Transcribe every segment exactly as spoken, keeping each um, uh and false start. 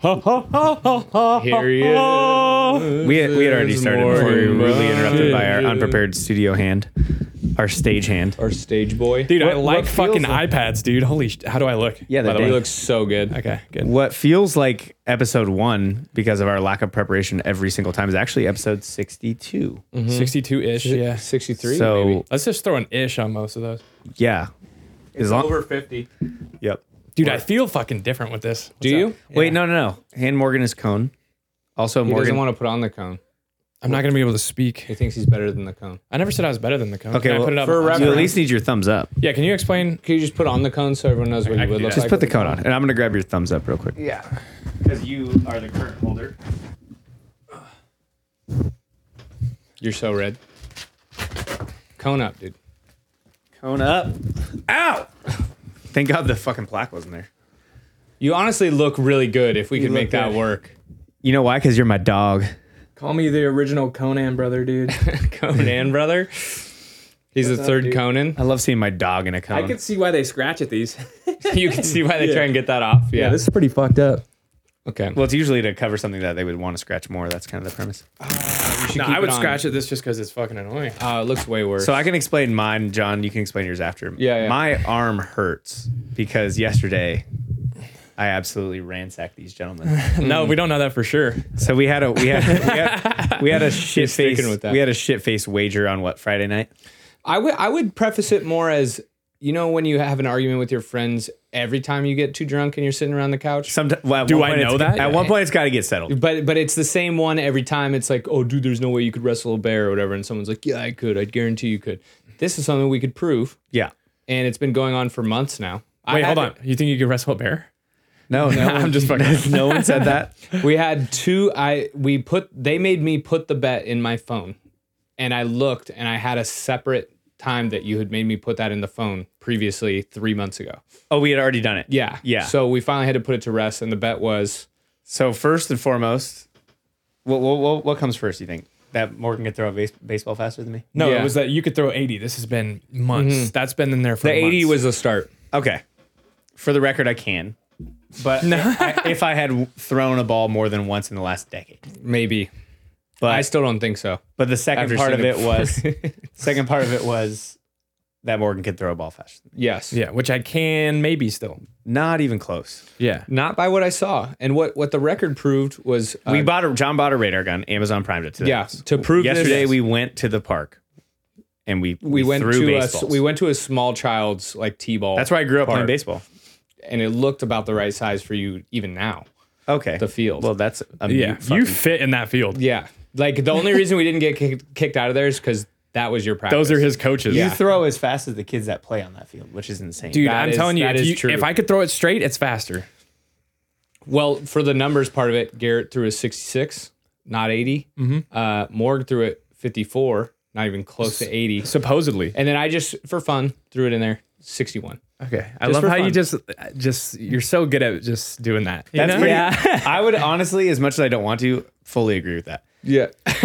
Here he is. We had, we had already started before we were rudely interrupted by our unprepared studio hand, our stage hand. Our stage boy. Dude, I What- like what fucking feels like- iPads, dude. Holy, sh- how do I look? Yeah, by they're the dang. way. He looks so good. Okay, good. What feels like episode one because of our lack of preparation every single time is actually episode sixty-two. sixty-two ish. Yeah. sixty-three. So maybe. Let's just throw an ish on most of those. yeah, as long over fifty. yep. Dude, I feel fucking different with this. Do What's you? up? Wait, no, no, no. Hand Morgan is cone. Also, He Morgan. doesn't want to put on the cone. I'm not gonna be able to speak. He thinks he's better than the cone. I never said I was better than the cone. Okay, Can I well, put it up? for a on- reference- you at least need your thumbs up. Yeah, can you explain? Can you just put on the cone so everyone knows what I you can would do look that. Just like? put the cone on, and I'm gonna grab your thumbs up real quick. Yeah. Because you are the current holder. You're so red. Cone up, dude. Cone up. Ow! Thank God the fucking plaque wasn't there. You honestly look really good if we could look make that good. work. You know why? Because you're my dog. Call me the original Conan brother, dude. Conan, brother. He's the up, third dude? Conan. I love seeing my dog in a cone. I can see why they scratch at these. You can see why they Yeah. try and get that off. Yeah. Yeah, this is pretty fucked up. okay. Well, it's usually to cover something that they would want to scratch more. That's kind of the premise. No, I would scratch it this just because it's fucking annoying. Uh, it looks way worse. So I can explain mine, John. You can explain yours after. Yeah, yeah. My arm hurts because yesterday I absolutely ransacked these gentlemen. No, we don't know that for sure. So we had a we had we had, we had a shit face sticking with that. we had a shit face wager on what Friday night. I would I would preface it more as, you know, when you have an argument with your friends every time you get too drunk and you're sitting around the couch. Sometimes, well, at Do one I point know it's- that? At one point, it's got to get settled. But but it's the same one every time. It's like, oh, dude, there's no way you could wrestle a bear or whatever. And someone's like, yeah, I could. I'd guarantee you could. This is something we could prove. Yeah. And it's been going on for months now. I Wait, had hold on. You think you could wrestle a bear? No, no, I'm just fucking. no one said that. We had two. I we put. They made me put the bet in my phone, and I looked, and I had a separate time that you had made me put that in the phone previously three months ago. Oh, we had already done it. Yeah, Yeah. So we finally had to put it to rest, and the bet was So first and foremost, what what what, what comes first? You think that Morgan could throw a base, baseball faster than me? No, Yeah. it was that you could throw eighty. This has been months. That's been in there for the eighty months. was the start. Okay. For the record, I can. But I, if I had thrown a ball more than once in the last decade, Maybe, but I still don't think so. but the second After part of seeing it it. was second part of it was that Morgan could throw a ball faster. Than me. Yes. Yeah, which I can maybe still. Not even close. Yeah. Not by what I saw, and what what the record proved was uh, We bought a John bought a radar gun. Amazon primed it to the yeah house. to prove Yesterday this, we went to the park, and we we went threw to a baseballs. we went to a small child's like t-ball. That's where I grew up playing park, baseball. and it looked about the right size for you even now. Okay, The field. Well, that's a Yeah. mute You fucking- fit in that field. Yeah, like the only reason we didn't get kicked, kicked out of there is because that was your practice. Those are his coaches. You throw as fast as the kids that play on that field, which is insane. Dude, That I'm is- telling you, that if, is you true. if I could throw it straight, it's faster. Well, for the numbers part of it, Garrett threw a sixty-six, not eighty. Mm-hmm. Uh, Morg threw it fifty-four, not even close to eighty. Supposedly. And then I just, for fun, threw it in there, sixty-one. Okay. I Just love for how you fun. just just you're so good at just doing that. You That's know? pretty. Yeah. I would honestly, as much as I don't want to, fully agree with that. Yeah.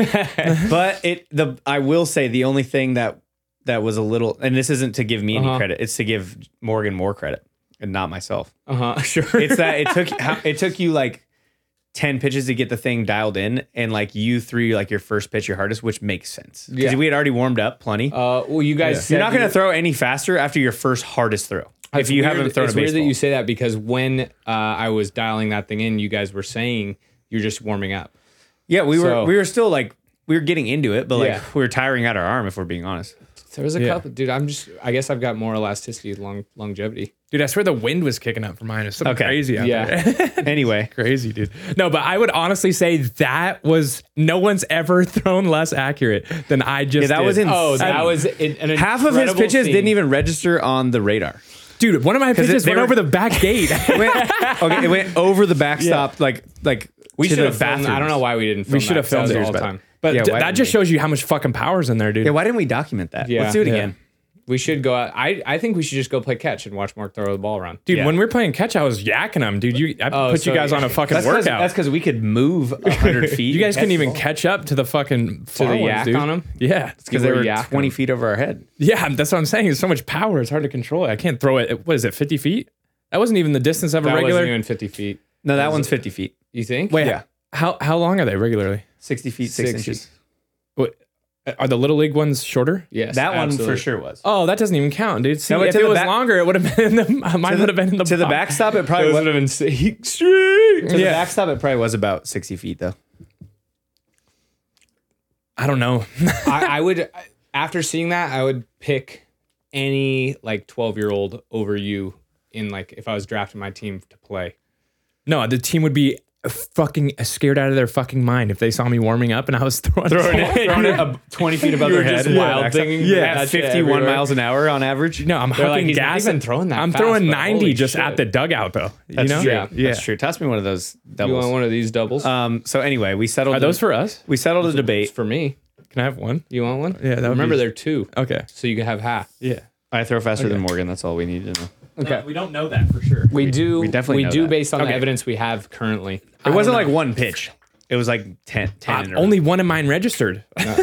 But it the I will say the only thing that that was a little, and this isn't to give me any Uh-huh. credit, it's to give Morgan more credit and not myself. Uh huh. Sure. It's that it took how- it took you like ten pitches to get the thing dialed in, and like you threw like your first pitch your hardest, which makes sense because Yeah. we had already warmed up plenty. Uh, well, you guys said You're not going you- to throw any faster after your first hardest throw if It's you weird- haven't thrown it's a weird baseball. that you say that because when uh, I was dialing that thing in, you guys were saying you're just warming up. yeah, we were So- we were still like we were getting into it, but like Yeah. we were tiring out our arm if we're being honest. There was a Yeah. couple, dude. I'm just, I guess I've got more elasticity, long longevity. Dude, I swear the wind was kicking up for mine. It's something Okay. crazy out Yeah. there. Anyway, Crazy, dude. No, but I would honestly say that was no one's ever thrown less accurate than I just Yeah, that did. was insane. Oh, that was an, an half of his incredible pitches scene. didn't even register on the radar. Dude, one of my pitches they went were- over the back gate. It went, okay, it went over the backstop, like like We to should the have filmed. I don't know bathrooms. why we didn't. Film We should have that, 'cause filmed that it was all the time. But Yeah, d- why that didn't just we? shows you how much fucking power's in there, dude. Yeah, why didn't we document that? Yeah. Let's do it Yeah. again. We should go out. I, I think we should just go play catch and watch Mark throw the ball around. Dude, Yeah. when we were playing catch, I was yakking them, dude. You, I Oh, put so- you guys on a fucking That's because workout. that's because we could move a hundred feet. you guys and couldn't catch even the ball. catch up to the fucking far the ones, yak dude. on 'em? Yeah, because You they were were yakking twenty them. feet over our head. yeah. That's what I'm saying. There's so much power. It's hard to control it. I can't throw it. What is it? fifty feet? That wasn't even the distance of a That regular. wasn't even fifty feet. No, that one's fifty feet. You think? Wait, Yeah. how how long are they regularly? sixty feet, six sixty. inches. What are the little league ones shorter? Yes. That one absolutely. for sure was. Oh, that doesn't even count, dude. See, No, but if to it the was back- longer, it would have been in the mine would have been in the To the box. backstop, it probably Those was. would have been sick. Straight. To the Yeah. backstop, it probably was about sixty feet though. I don't know. I, I would, after seeing that, I would pick any like twelve year old over you in like if I was drafting my team to play. No, the team would be fucking scared out of their fucking mind if they saw me warming up and I was throwing, throwing it. Throwing it up twenty feet above You their were head. just wild thinging Yeah, that shit fifty-one everywhere. miles an hour on average. No, I'm They're like, fucking he's not gas. even throwing that I'm fast, throwing but ninety holy just shit. at the dugout though. You That's know? true. Yeah. Yeah. That's true. Toss me one of those You doubles. want one of these doubles? Um. So anyway, we settled. Are those for us? We settled a It's debate. for me. Can I have one? You want one? Yeah, that would Remember, be- they're two, Okay. so you can have half. Yeah. I throw faster Okay. than Morgan. That's all we need to know. Okay. we don't know that for sure. We do. we definitely We know do that. based on Okay. the evidence we have currently. It wasn't like one pitch. It was like ten. ten Uh, in a row. only one of mine registered.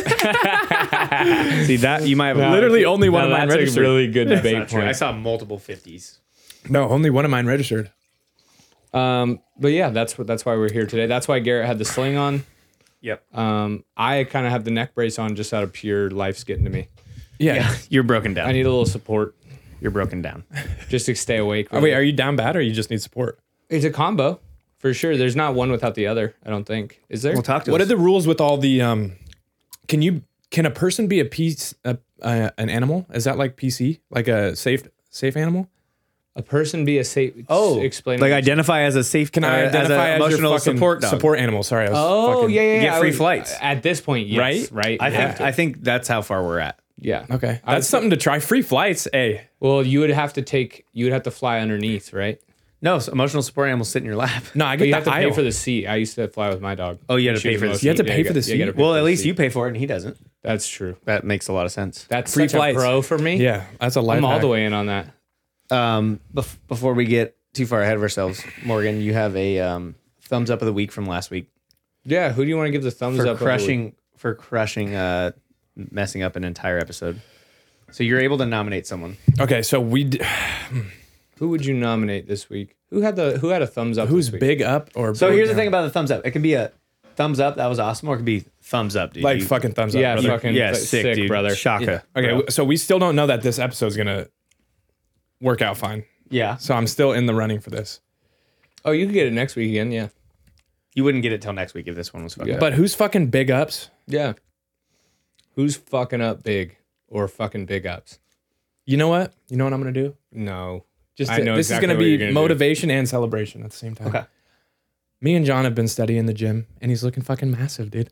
See that you might have Literally only one No, of mine that's registered. a really good That's debate not true. I point. saw multiple fifties. No, only one of mine registered. Um, but yeah, that's what that's why we're here today. That's why Garrett had the sling on. Yep. Um, I kind of have the neck brace on just out of pure life's getting to me. Yeah. Yeah. You're broken down. I need a little support You're broken down. just to stay awake. Oh, wait, are you down bad or you just need support? It's a combo for sure. There's not one without the other. I don't think. Is there? We'll talk to What us. are the rules with all the um can you can a person be a piece a, uh, an animal? Is that like P C? Like a safe safe animal? A person be a safe. Oh, explain. like identify as a safe. Can I uh, identify as as, an emotional your fucking support dog. support animal? Sorry, I was Oh fucking, yeah, yeah, yeah. get I free would- flights. At this point, yes, right? I You think have to. I think that's how far we're at. yeah. Okay. I would That's something to try. Free flights. Hey. Well, you would have to take. You would have to fly underneath, right? No, so emotional support animals sit in your lap. No, I But get you the have to pay aisle. for the seat. I used to fly with my dog. Oh, you had to She pay was for the most- seat. You have to yeah, pay for got- the you seat? gotta pay Well, for at the least seat. you pay for it and he doesn't. That's true. That makes a lot of sense. That's Free such flights. a pro for me. Yeah, that's a life I'm all hack. the way in on that. Um, bef- before we get too far ahead of ourselves, Morgan, you have a um, thumbs up of the week from last week Yeah. Who do you want to give the thumbs for up? of the crushing for crushing uh, messing up an entire episode. So you're able to nominate someone. Okay, so we d- week? Who would you nominate this week? Who had the Who had a thumbs up? who's this week? big up or So big here's the down? thing about the thumbs up. It can be a thumbs up, that was awesome, or it could be thumbs up, dude. like You- fucking thumbs up. Yeah, brother. fucking yeah, th- sick, sick, dude. brother. Shaka. Okay, bro. so we still don't know that this episode's gonna work out fine. Yeah. So I'm still in the running for this. Oh, you could get it next week again. Yeah. You wouldn't get it till next week if this one was fucked Yeah. up. But who's fucking big ups? Yeah. Who's fucking up big or fucking big ups? You know what? You know what I'm gonna do? No. Just I to- know this exactly is gonna what be you're gonna do. motivation and celebration at the same time. Okay. Me and John have been studying in the gym, and he's looking fucking massive, dude.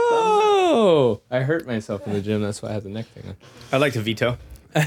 Oh, I hurt myself in the gym. That's why I had the neck thing on. I'd like to veto.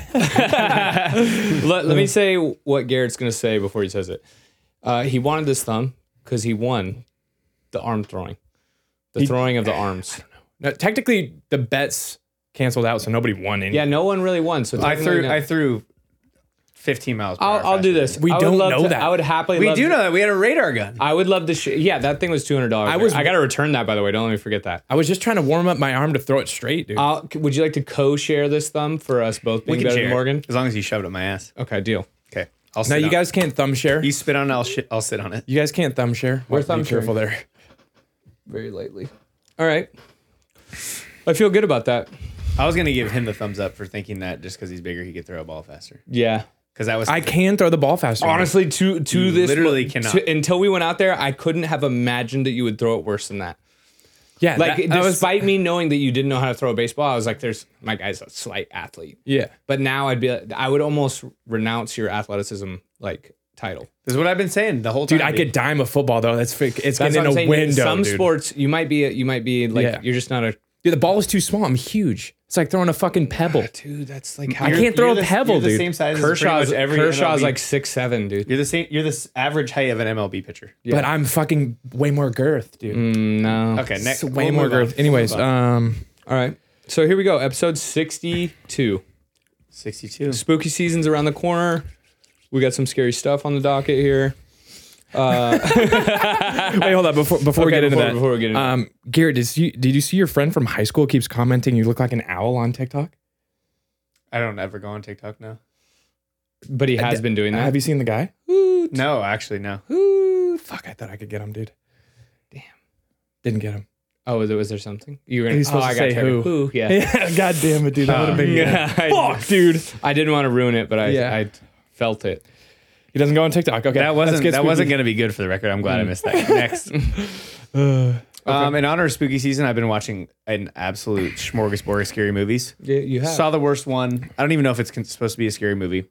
let, let me say what Garrett's going to say before he says it. Uh, he wanted this thumb because he won the arm throwing, the He- throwing of the arms. Now, technically, the bets canceled out, so nobody won any. Yeah, no one really won. So I technically threw no. I threw fifteen miles per hour. I'll, I'll do faster this. than We I would don't love know to- that. I would happily. you. We love do to- know that. We had a radar gun. I would love to. Sh- yeah, that thing was two hundred dollars. I was- I got to return that, by the way. Don't let me forget that. I was just trying to warm up my arm to throw it straight, dude. I'll, would you like to co-share this thumb for us both being We can better share than it, Morgan? as long as you shove it up my ass. Okay, deal. Okay. I'll sit now you on- guys can't thumb share. You spit on it. I'll shit. I'll sit on it. You guys can't thumb share. We're Well, thumb be careful sharing. there. Very lightly. All right. I feel good about that. I was gonna give him the thumbs up for thinking that just because he's bigger, he could throw a ball faster. Yeah. Because that was I can throw the ball faster. Honestly, to to You this literally mo- cannot. to- until we went out there, I couldn't have imagined that you would throw it worse than that. yeah. Like, that- I was- despite me knowing that you didn't know how to throw a baseball, I was like, "There's my guy's a slight athlete." yeah. But now I'd be, I would almost renounce your athleticism like title. This is what I've been saying the whole time. Dude, I could dime a football though. That's fake. It's That's getting what I'm in a saying. window. In some dude. sports, you might be, you might be like, Yeah. you're just not a Dude, the ball is too small. I'm huge. It's like throwing a fucking pebble. dude. That's like how I You're- can't throw you're a the- pebble, you're the dude. same size as pretty Kershaw's. much every Kershaw's M L B. like six seven, dude. You're the same. You're the s- average height of an M L B pitcher. Yeah. But I'm fucking way more girth, dude. Mm, no. Okay, next. It's way we'll more move on. girth. Anyways, We'll move on. um, All right. So here we go. Episode sixty-two. sixty-two. Spooky season's around the corner. We got some scary stuff on the docket here. Uh, wait, hold up. Before before we Okay, get into before- that, before we get into um, Garrett, did you did you see your friend from high school keeps commenting you look like an owl on TikTok? I don't ever go on TikTok now. but he has been doing that. Have you seen the guy? No, actually, no. Ooh, fuck! I thought I could get him, dude. Didn't get him. Oh, was, it, was there something? You were gonna, He's supposed oh, to I got say triggered. who. Who? Yeah. Yeah, god damn it, dude. That would have been yeah. good. I- Fuck, dude. I didn't want to ruin it, but I Yeah. I felt it. He doesn't go on TikTok. Okay, That let's wasn't get that spooky. wasn't going to be good for the record. I'm glad I missed that. Next. Um, in honor of spooky season, I've been watching an absolute smorgasbord of scary movies. Yeah, you have. Saw the worst one. I don't even know if it's con- supposed to be a scary movie.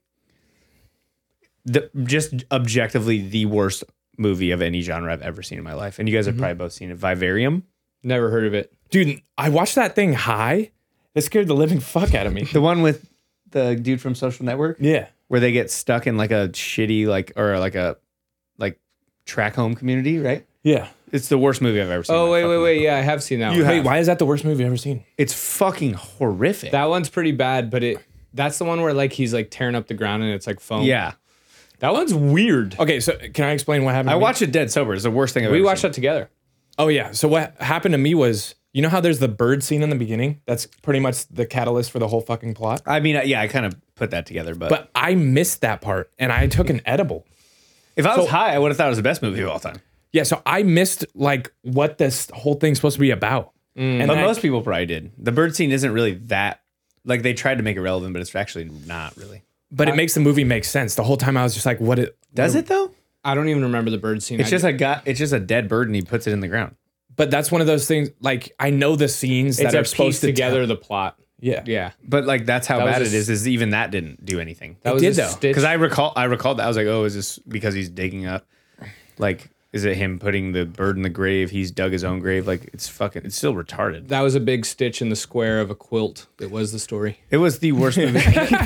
The, just objectively the worst movie of any genre I've ever seen in my life. And you guys have probably both seen it. Vivarium. Never heard of it. Dude, I watched that thing High. It scared the living fuck out of me. The one with the dude from Social Network Yeah. where they get stuck in like a shitty like or like a like track home community, right? Yeah. It's the worst movie I've ever seen. in Oh my wait, fucking wait, life. wait. Yeah, I have seen that You one. have- Wait, why is that the worst movie I've ever seen? It's fucking horrific. That one's pretty bad, but it that's the one where like he's like tearing up the ground and it's like foam. yeah. That one's weird. Okay, so can I explain what happened? I to me? watched it dead sober. It's the worst thing I've We ever watched seen. that together. Oh yeah. So what happened to me was, you know how there's the bird scene in the beginning? That's pretty much the catalyst for the whole fucking plot. I mean, yeah, I kind of put that together, but, But I missed that part, and I took an edible. if I was so- high, I would have thought it was the best movie of all time. Yeah, so I missed like what this whole thing's supposed to be about. And But that- most people probably did. The bird scene isn't really that. Like they tried to make it relevant, but it's actually not really. but it makes the movie make sense. The whole time I was just like, what it Does it though? I don't even remember the bird scene. It's I- just a guy. It's just a dead bird, and he puts it in the ground. But that's one of those things. Like I know the scenes it's that a are piece supposed to together tell- the plot. Yeah, Yeah. But like that's how That was bad a it is. Is even that didn't do anything. That It was did, a though. stitch. Because I recall, I recalled that I was like, oh, is this because he's digging up? Like, is it him putting the bird in the grave? He's dug his own grave. Like it's fucking. It's still retarded. That was a big stitch in the square of a quilt. It was the story. It was the worst movie.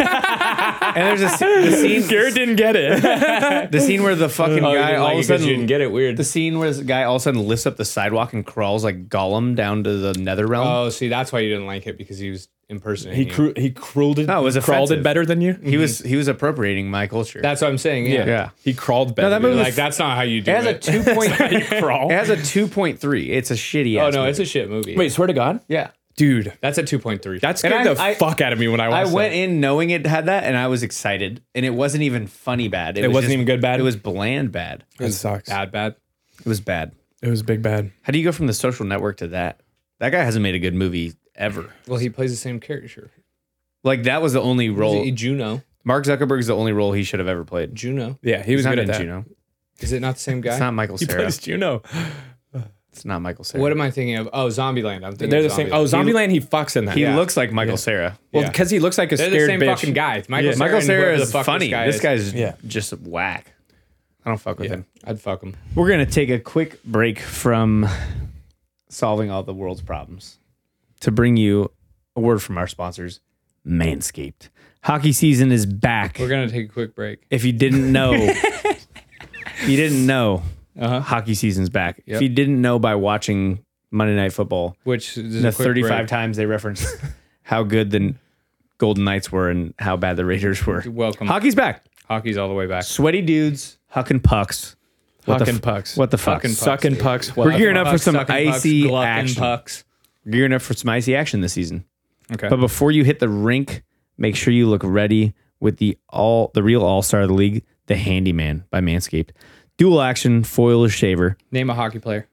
And there's a scene, the scene, Garrett didn't get it. the scene where the fucking Oh, you guy didn't all like of a it 'cause you sudden didn't get it. Weird. The scene where the guy all of a sudden lifts up the sidewalk and crawls like Gollum down to the nether realm. Oh, see, that's why you didn't like it because he was impersonating. he you. cru- he crawled it. No, it was crawled offensive. it better than you. he was he was appropriating my culture. That's what I'm saying. Yeah. yeah. He crawled better. that than movie you. Like that's not how you do It has a it. two point. it crawl. has a two point three. It's a shitty. Oh ass no, movie. it's a shit movie. Wait, swear to God, yeah. dude, that's a two point three. that scared And the I- I- fuck out of me when I I watched. went that. in knowing it had that, and I was excited, and it wasn't even funny bad. It was wasn't just- even good bad? It was bland bad. That sucks. bad, bad. It was bad. It was big bad. How do you go from The Social Network to that? That guy hasn't made a good movie ever. Well, he plays the same character. Like that was the only role. Is it Juno? Mark Zuckerberg's the only role he should have ever played. Juno. Yeah, he was He's not good in at that. Juno. Is it not the same guy? It's not Michael He Cera. plays Juno. It's not Michael Cera. What am I thinking of? Oh, Zombieland. I'm thinking They're the of same. Zombieland. Oh, Zombieland. He fucks in that. He yeah. looks like Michael Cera. Well, Yeah. because he looks like a They're scared the same bitch. fucking guy. Michael Yeah. Cera Michael and Cera whoever the is fuck funny. This, guy This is. guy's Yeah. just whack. I don't fuck with Yeah. him. I'd fuck him. We're gonna take a quick break from solving all the world's problems to bring you a word from our sponsors, Manscaped. Hockey season is back. We're gonna take a quick break. If you didn't know, if you didn't know, Uh-huh. hockey season's back. Yep. If you didn't know by watching Monday Night Football, Which is the a quick thirty-five break. times they referenced how good the Golden Knights were and how bad the Raiders were. Welcome. Hockey's back. Hockey's all the way back. Sweaty dudes, hucking pucks. What the Hucking f- pucks. What the fuck? Fucking pucks, Sucking dude. pucks. We're gearing up for Pucks, some sucking pucks, icy glucking action. pucks. Gearing up for some icy action this season. Okay. But before you hit the rink, make sure you look ready with the all the real all-star of the league, the Handyman by Manscaped. Dual action foil shaver. Name a hockey player.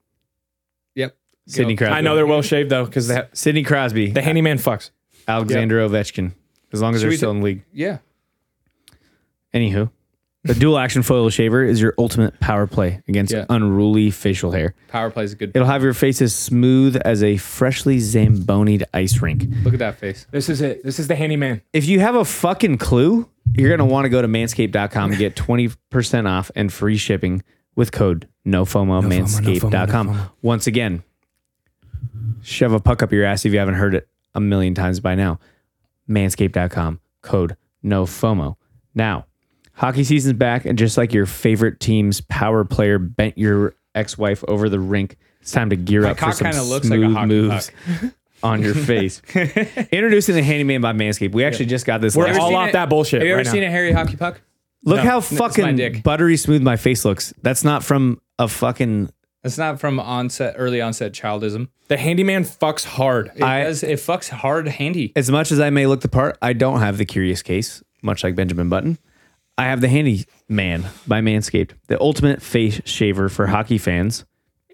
Yep. Sidney Go. Crosby. I know they're well shaved though, because the Sidney Crosby. the handyman fucks. Alexander Ovechkin. As long as Should they're we still do- in the league. Yeah. Anywho, the dual action foil shaver is your ultimate power play against Yeah. unruly facial hair. Power play is a good. It'll have your face as smooth as a freshly zambonied ice rink. Look at that face. This is it. This is the handyman. If you have a fucking clue, you're going to want to go to manscaped dot com and get twenty percent off and free shipping with code NOFOMO, no manscaped dot com. FOMO, no FOMO. Once again, shove a puck up your ass if you haven't heard it a million times by now. manscaped dot com, code NOFOMO. Now, hockey season's back, and just like your favorite team's power player bent your ex-wife over the rink, it's time to gear My up for cock some kinda smooth looks like a hockey moves puck. on your face. Introducing the Handyman by Manscaped. We actually just got this. We're last all seen off it? that bullshit. Have you ever right seen now. a hairy hockey puck? Look No, how it's my fucking dick. buttery smooth my face looks. That's not from a fucking. It's not from onset, early onset childism. The handyman fucks hard. It I- does. It fucks hard handy. As much as I may look the part, I don't have the curious case, much like Benjamin Button. I have the Handyman by Manscaped, the ultimate face shaver for hockey fans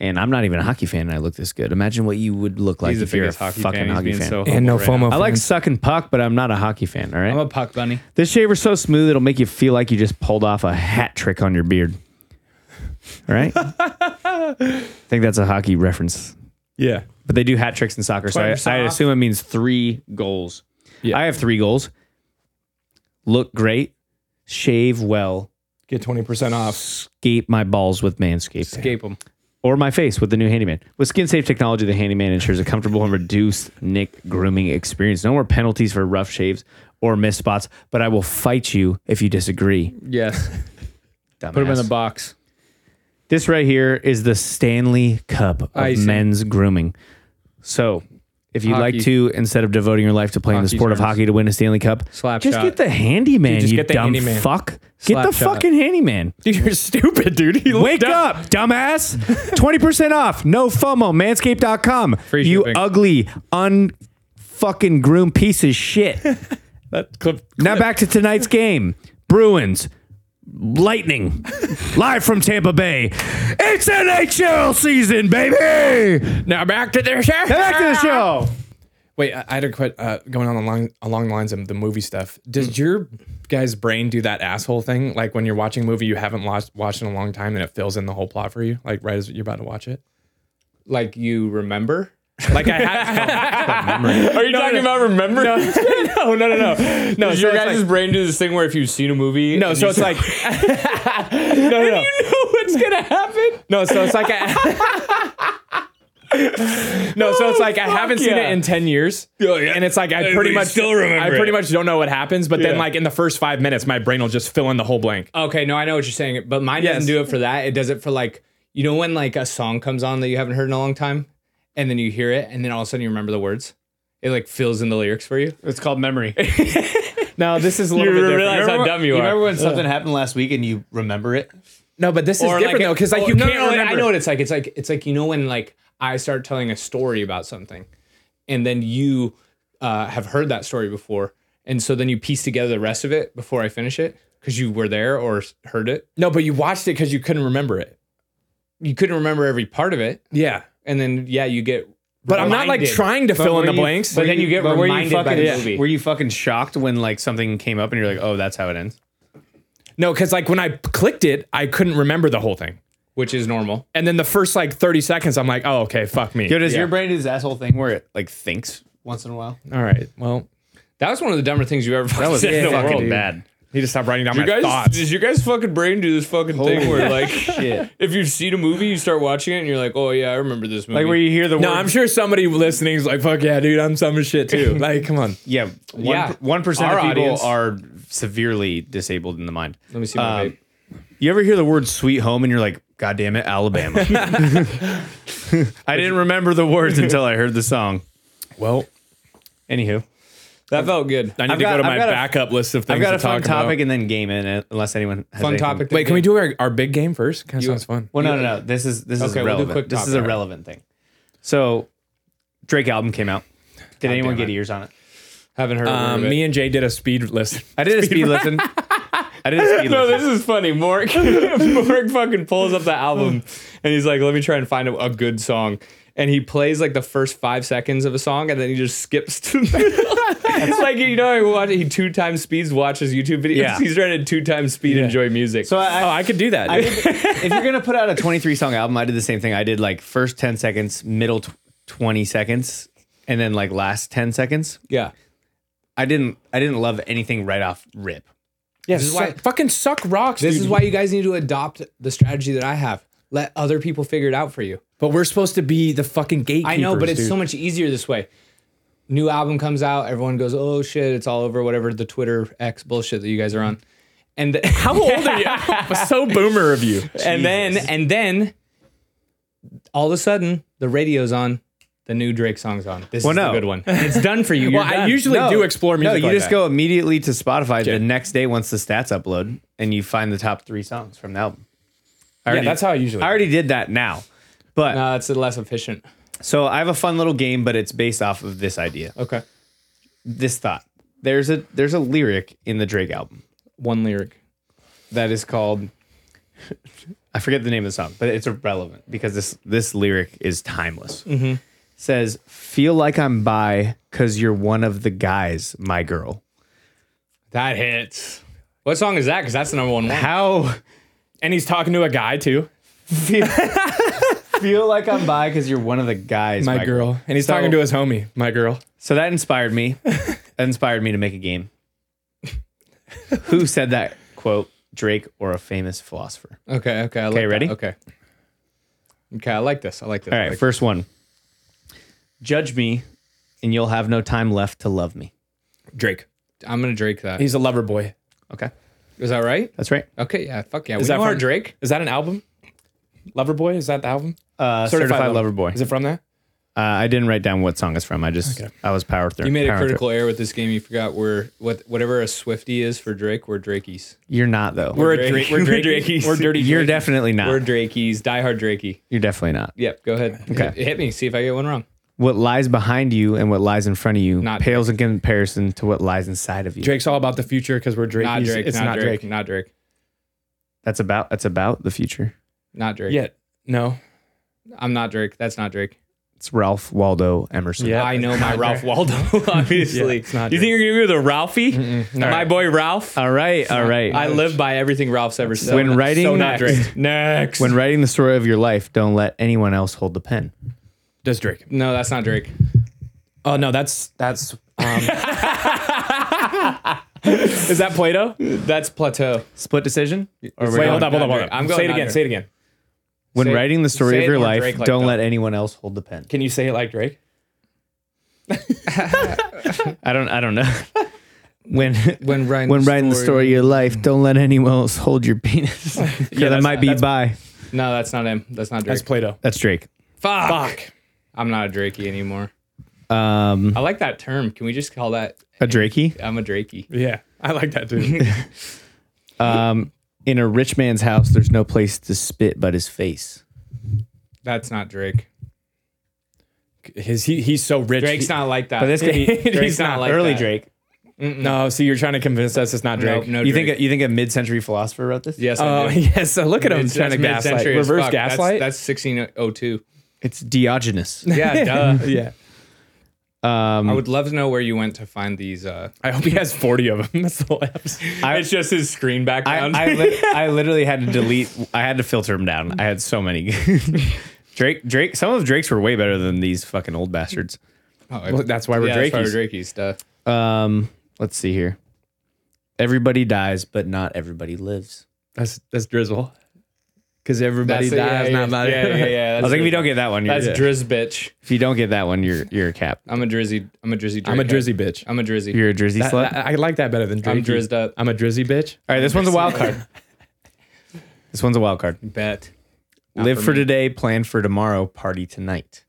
And I'm not even a hockey fan and I look this good. Imagine what you would look like He's the if you're a biggest hockey fucking fan. He's hockey being fan. so And no humble right FOMO. now. I like fans. sucking puck, but I'm not a hockey fan, all right? I'm a puck bunny. This shaver's so smooth, it'll make you feel like you just pulled off a hat trick on your beard. All right? I think that's a hockey reference. Yeah. But they do hat tricks in soccer, so I, twenty percent I off. assume it means three goals. Yeah. I have three goals. Look great, shave well, Get twenty percent off. escape my balls with Manscaped. Escape them. Or my face with the new Handyman. With skin-safe technology, the Handyman ensures a comfortable and reduced Nick grooming experience. No more penalties for rough shaves or missed spots, but I will fight you if you disagree. Yes. Dumbass. Put them in the box. This right here is the Stanley Cup of Icing. men's grooming. So, if you'd like Hockey. to, instead of devoting your life to playing the Hockey sport of terms. hockey to win a Stanley Cup, Slap just shot. get the handyman, Dude, just you get the dumb handyman. fuck. Slap get the shot. fucking handyman. Dude, you're stupid, dude. You look Wake dumb. up, dumbass. twenty percent off. No FOMO. Manscaped dot com. Free You shipping. ugly, unfucking groomed piece of shit. That clip. Now back to tonight's game. Bruins. Lightning. Live from Tampa Bay. It's N H L season, baby. Now back to the show. Back to the show. Wait, I I had a quit uh, going on along along the lines of the movie stuff. Does your guys' brain do that asshole thing? Like when you're watching a movie you haven't watched watched in a long time and it fills in the whole plot for you, like right as you're about to watch it. Like you remember? Like I had. Are you talking about remember? no, no, no, no, no. No, Does so your it's guys' like- brain do this thing where if you've seen a movie? no. and So you it's say- like. no, no, no. you know what's gonna happen? No, so it's like I. No, so it's like I haven't seen yeah. it in ten years, Oh, yeah. and it's like I And pretty we much still remember I pretty it. much don't know what happens, but then Yeah. like in the first five minutes, my brain will just fill in the whole blank. Okay, no, I know what you're saying, but mine Yes. doesn't do it for that. It does it for like, you know, when like a song comes on that you haven't heard in a long time, and then you hear it, and then all of a sudden you remember the words. It like fills in the lyrics for you. It's called memory. No, this is a little You bit realize different. how dumb you are. remember when something happened last week and you remember it? No, but this is Or different like a- though, because like oh, you no, can't no, no, remember. I know what it's like. It's like it's like you know when like I start telling a story about something, and then you uh, have heard that story before, and so then you piece together the rest of it before I finish it because you were there or s- heard it. No, but you watched it because you couldn't remember it. You couldn't remember every part of it, Yeah, and then yeah, you get. but I'm not like reminded. trying to fill in the were you- blanks. But then you get But were you reminded by fucking, the yeah. movie. Were you fucking shocked when like something came up and you're like, oh, that's how it ends? No, because like when I clicked it, I couldn't remember the whole thing. Which is normal. And then the first like thirty seconds, I'm like, oh, okay, fuck me. Yo, does Yeah. your brain do this asshole thing where it like thinks once in a while? All right, well, That was one of the dumber things you ever fucking That was said in the fucking world. bad. need to stop writing down Did my you guys, thoughts. does your guys' fucking brain do this fucking thing where like Shit. if you've seen a movie, you start watching it and you're like, oh yeah, I remember this movie. Like where you hear the No, word. I'm sure somebody listening is like, fuck yeah, dude, I'm some shit too. Like, come on. Yeah, one, Yeah. one percent Our of people audience. are severely disabled in the mind. Let me see my Um, vape. You ever hear the word "sweet home" and you're like, "God damn it, Alabama"? I didn't remember the words until I heard the song. Well, Anywho, That felt good. I need I've to got- go to I've my got a- backup list of things I've got to a fun talk topic about. and then game in it, unless anyone has Fun anything. topic. Wait, can we do our, our big game first? Kind of You- sounds fun. Well, no, no, no. This is this is Okay, we'll do relevant. quick this is topic. a relevant thing. So, Drake album came out. Did anyone damn get it. ears on it? Haven't heard Um, of it. me and Jay did a speed list. I did a speed listen. I did a speed No, listen. this is funny. Mork, Mork fucking pulls up the album and he's like, let me try and find a, a good song. And he plays like the first five seconds of a song and then he just skips to the middle. It's like, you know, he, watch, he two times speeds watches YouTube videos. Yeah. He's trying to two times speed enjoy music. So I, Oh, I could do that. I dude. did, if you're gonna put out a twenty-three song album, I did the same thing. I did like first ten seconds, middle tw- twenty seconds, and then like last ten seconds. yeah. I didn't. I didn't love anything right off rip. yeah, This is suck- why- fucking suck rocks. This dude. is why you guys need to adopt the strategy that I have. Let other people figure it out for you. But we're supposed to be the fucking gatekeepers. I know, but it's dude. so much easier this way. New album comes out, everyone goes, "Oh shit, it's all over." Whatever the Twitter X bullshit that you guys are on, and th- How old are you? So boomer of you. and then and then all of a sudden the radio's on, the new Drake song's on. This Well, is no. the good one. And it's done for you. You're Well, I done. usually do explore No, music. you like just that. go immediately to Spotify Okay. the next day once the stats upload, and you find the top three songs from the album. I Yeah, already- that's how I usually. I already did that now, but No, it's less efficient. so I have a fun little game, but it's based off of this idea, Okay, this thought. There's a there's a lyric in the Drake album one lyric. that is called I forget the name of the song, but it's irrelevant because this this lyric is timeless. Mm-hmm. Says, "Feel like I'm bi because you're one of the guys, my girl." That hits. What song is that? Because that's the number one one. How And he's talking to a guy too. feel, feel like I'm bi because you're one of the guys, My, girl. And he's So- talking to his homie, my girl. So that inspired me. That inspired me to make a game. Who said that quote? Drake or a famous philosopher? Okay, okay. I like Okay, that. ready? Okay. Okay, I like this. I like this. All I right, like first one. Judge me, and you'll have no time left to love me. Drake. this. I'm gonna Drake that. He's a lover boy. Okay, Is that right? that's right. Okay, yeah. Fuck yeah. Is we that know our from- Drake. Is that an album? Lover Boy? Is that the album? Uh, Certified, Lover Boy. Is it from that? Uh, I didn't write down what song it's from. I just Okay. I was power through. You made a critical error with this game. You forgot where what whatever a Swiftie is for Drake. We're Drakeys. You're not though. We're, Drake- a Drake. We're we're Drakeys. Drakeys. We're dirty. You're Drakeys. definitely not. We're Drakeys. Diehard Drakey. You're definitely not. Yep. Go ahead. Okay. Hit, hit me. See if I get one wrong. What lies behind you and what lies in front of you Not pales in comparison to what lies inside of you. Drake's all about the future because we're Drakeys. Not Drake. It's not, not Drake. Drake. Not Drake. That's about that's about the future. Not Drake. Yet. No. I'm not Drake. That's not Drake. It's Ralph Waldo Emerson. Yeah. I know it's my not Ralph Drake. Waldo, obviously. Yeah, it's not you think you're gonna give me the Ralphie? No. My boy Ralph. All right, all right. I live by everything Ralph's ever said. when writing so not Drake. Next. when writing the story of your life, don't let anyone else hold the pen. Does Drake? no, that's not Drake. Oh no, that's that's. Um, is that Plato? That's Plateau. Split decision? Or Wait, we're Wait, hold going- up, hold up, hold Drake. up. I'm going say it not again. Drake. Say it again. When Say- writing the say story it of your more life, Drake-like, don't though. let anyone else hold the pen. Can you say it like Drake? I don't I don't know. when When writing when the writing the story- story of your life, don't let anyone else hold your penis. yeah, that that's- might be that's- bi. No, that's not him. That's not Drake. That's Plato. That's Drake. Fuck. Fuck. I'm not a Drakey anymore. Um, I like that term. Can we just call that? a Drakey. I'm a Drakey. Yeah, I like that too. Um, in a rich man's house, there's no place to spit but his face. That's not Drake. His he he's so rich. Drake's He- not like that. But this could be Drake's not like early that. Drake. No, see, you're trying to convince us it's not Drake. No, no you Drake. think you think a mid-century philosopher wrote this? Yes, Oh I do. yes, so look at him It's- trying to that's gaslight, mid-century as reverse fuck. gaslight. That's, that's sixteen oh two. It's Diogenes. Yeah, duh. yeah. Um, I would love to know where you went to find these. Uh, I hope he has forty of them. That's the whole episode. I- it's just his screen I, background. I, li- I literally had to delete. I had to filter them down. I had so many. Drake, Drake. Some of Drake's were way better than these fucking old bastards. oh, Well, that's why we're yeah, that's why Drakeys. we're Drakeys. Duh. Um, let's see here. Everybody dies, but not everybody lives. That's that's Drizzle. Because everybody That's- dies. yeah, not yeah, not yeah, yeah, yeah. I That's was like, if you Drizzy. don't get that one, you're, That's Drizz bitch. if you don't get that one, you're you're a cap. I'm a Drizzy. I'm a Drizzy. Drake I'm a head. Drizzy bitch. I'm a Drizzy. You're a Drizzy That- slut. that- I like that better than Drake. I'm drizzed up. I'm a Drizzy bitch. All right, this one's a wild card. This one's a wild card. Bet. Not Live for me. today, plan for tomorrow, party tonight.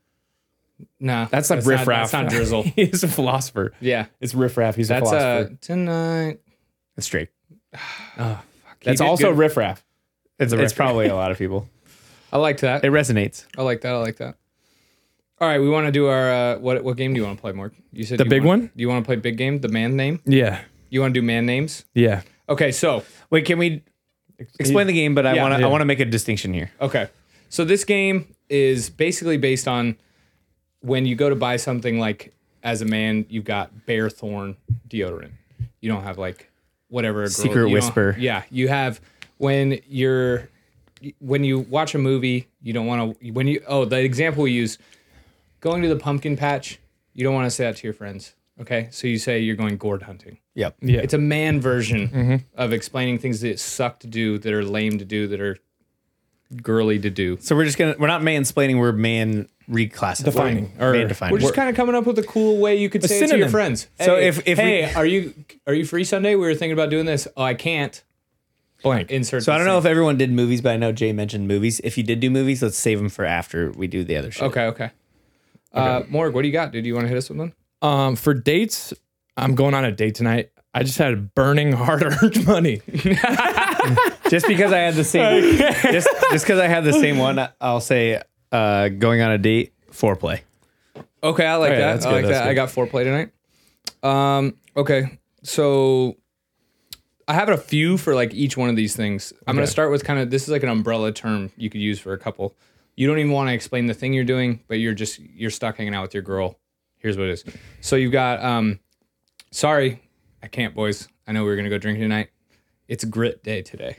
No, That's like riff not, raff. That's not Drizzle. He's a philosopher. Yeah, It's riff raff. He's a that's uh philosopher. tonight. That's Drake. That's did also good. riff raff. It's, it's probably a lot of people. I liked that. It resonates. I like that. I like that. All right, we want to do our uh, what? What game do you want to play, Mark? You said The you big want- one? Do you want to play big game? The man name? Yeah. You want to do man names? Yeah. Okay, so Wait, can we explain the game? But I Yeah, want to yeah. I want to make a distinction here. okay, so this game is basically based on when you go to buy something. Like as a man, you've got Bear Thorn deodorant. You don't have like whatever a girl, Secret you don't- Whisper. Yeah, you have when you're when you watch a movie. You don't want to when you oh the example we use going to the pumpkin patch. You don't want to say that to your friends. Okay, so you say you're going gourd hunting. Yep. Yeah. It's a man version Mm-hmm. of explaining things that suck to do, that are lame to do, that are girly to do. So we're just gonna we're not mansplaining. We're man reclassifying Defining, or or- man defining. We're just kind of coming up with a cool way you could A say it to your synonym. friends. So Hey, if- if we- hey, are you are you free Sunday? We were thinking about doing this. Oh, I can't. Blank. Insert. So I the don't know if same. everyone did movies, but I know Jay mentioned movies. If you did do movies, let's save them for after we do the other shit. Okay, okay. Uh, Morg, what do you got, dude? Do you want to hit us with one? Um, for dates, I'm going on a date tonight. I just had burning hard-earned money. Just because I had the same, just just because I had the same one, I'll say uh, going on a date, foreplay. Okay, I like Okay, that. that's I good, like that's that. I good. got foreplay tonight. Um, okay, so I have a few for like each one of these things. I'm going Okay. to start with kind of, this is like an umbrella term you could use for a couple. You don't even want to explain the thing you're doing, but you're just, you're stuck hanging out with your girl. Here's what it is. So you've got, um, sorry, I can't, boys. I know we were going to go drinking tonight. It's grit day today.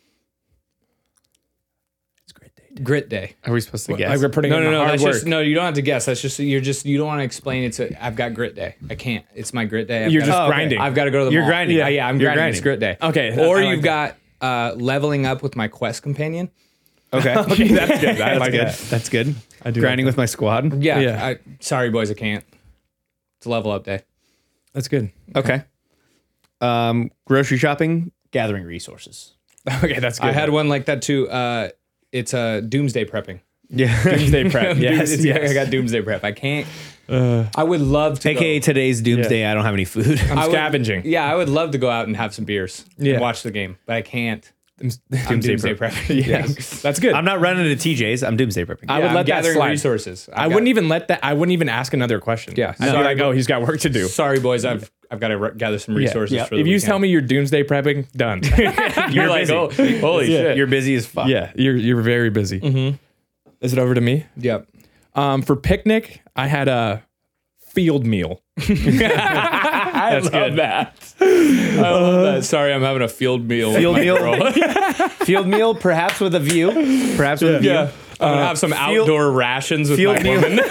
It's a great day. Grit day. Are we supposed to guess? Like we're putting No, in no, the no. hard That's work. just, no, you don't have to guess. That's just, you're just, you don't want to explain it's a, I've got grit day. I can't. It's my grit day. I've You're gotta- just Oh, okay. grinding. I've got to go to the You're mall. grinding. Yeah, yeah, I'm You're grinding. It's grit grinding. day. Okay, Or I like you've got uh, leveling up with my quest companion. okay. okay, that's good. I That's like good. that. That's good. I do Grinding like with my squad. Yeah. Yeah. I, sorry, boys, I can't. It's a level up day. That's good. Okay. Um, grocery shopping, gathering resources. Okay, that's good. I had one like that too. Uh, it's uh, doomsday prepping. Yeah. Doomsday prep. Yes, Doomsday- yes. I got doomsday prep. I can't. Uh, I would love to. A K A go- today's doomsday. I don't have any food. I'm I would- scavenging. Yeah, I would love to go out and have some beers Yeah. and watch the game, but I can't. I'm Doomsday, doomsday prep. prepping. Yeah, Yes. that's good. I'm not running to T J's. I'm doomsday prepping. I Yeah, would I'm let that gathering slide. resources. I've I got- wouldn't even let that. I wouldn't even ask another question. Yeah. I'd be Sorry, like, but- oh, he's got work to do. Sorry, boys. I've I've got to re- gather some resources Yeah. for the If you weekend. tell me you're doomsday prepping, done. you're like, busy. oh, holy Yeah. shit. You're busy as fuck. yeah, you're you're very busy. Mm-hmm. Is it over to me? Yep. Um, for picnic, I had a field meal. I love good. that. I love that. Sorry, I'm having a field meal. Field with my meal? girl. Field meal, perhaps with a view. Perhaps with a view. Yeah. I'm gonna have some field- outdoor rations with field my meal. woman.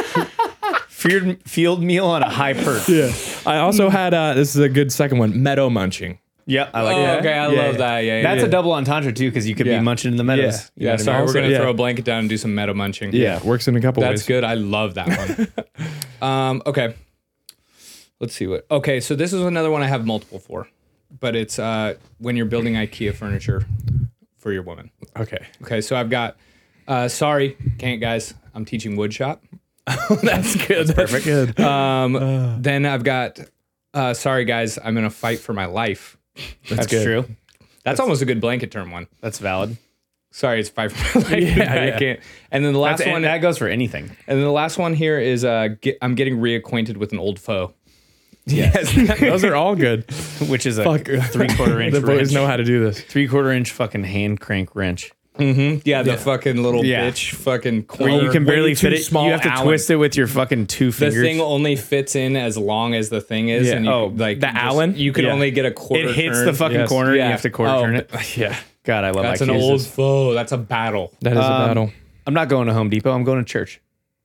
Field, field meal on a high perch. Yeah. I also had uh, this is a good second one. Meadow munching. Yeah, I like Oh, that. okay, I Yeah, love yeah. that. Yeah, yeah. That's yeah. a double entendre too, because you could Yeah. be munching in the meadows. Yeah. You know Yeah, what I sorry, mean? we're gonna Yeah. throw a blanket down and do some meadow munching. Yeah, works in a couple That's ways. good. I love that one. um, okay. Let's see what. Okay, so this is another one I have multiple for, but it's uh, when you're building IKEA furniture for your woman. Okay. Okay, so I've got. Uh, sorry, can't guys. I'm teaching wood shop. That's good. That's perfect. Good. Um, then I've got. Uh, sorry guys, I'm in a fight for my life. That's good. true. That's, almost a good blanket term one. That's valid. Sorry, it's fight for my life. Yeah, I yeah. can't. And then the last That's, one. and that goes for anything. And then the last one here is uh, get, I'm getting reacquainted with an old foe. Yes. Those are all good. Which is a Fuck. three quarter inch The boys wrench. know how to do this. Three quarter inch fucking hand crank wrench. Mm-hmm. Yeah, the fucking little Yeah. bitch fucking Where corner. you can way barely too fit it. small You have to Allen. twist it with your fucking two the fingers. thing only fits in as long as the thing is. Yeah. And you, Oh, like the you just- Allen? You can Yeah. only get a quarter. it hits turn. the fucking Yes. corner. And Yeah. you have to quarter Oh, turn it. but- Yeah. God, I love That's IKEA an old systems. foe. That's a battle. That is a Um, battle. I'm not going to Home Depot. I'm going to church.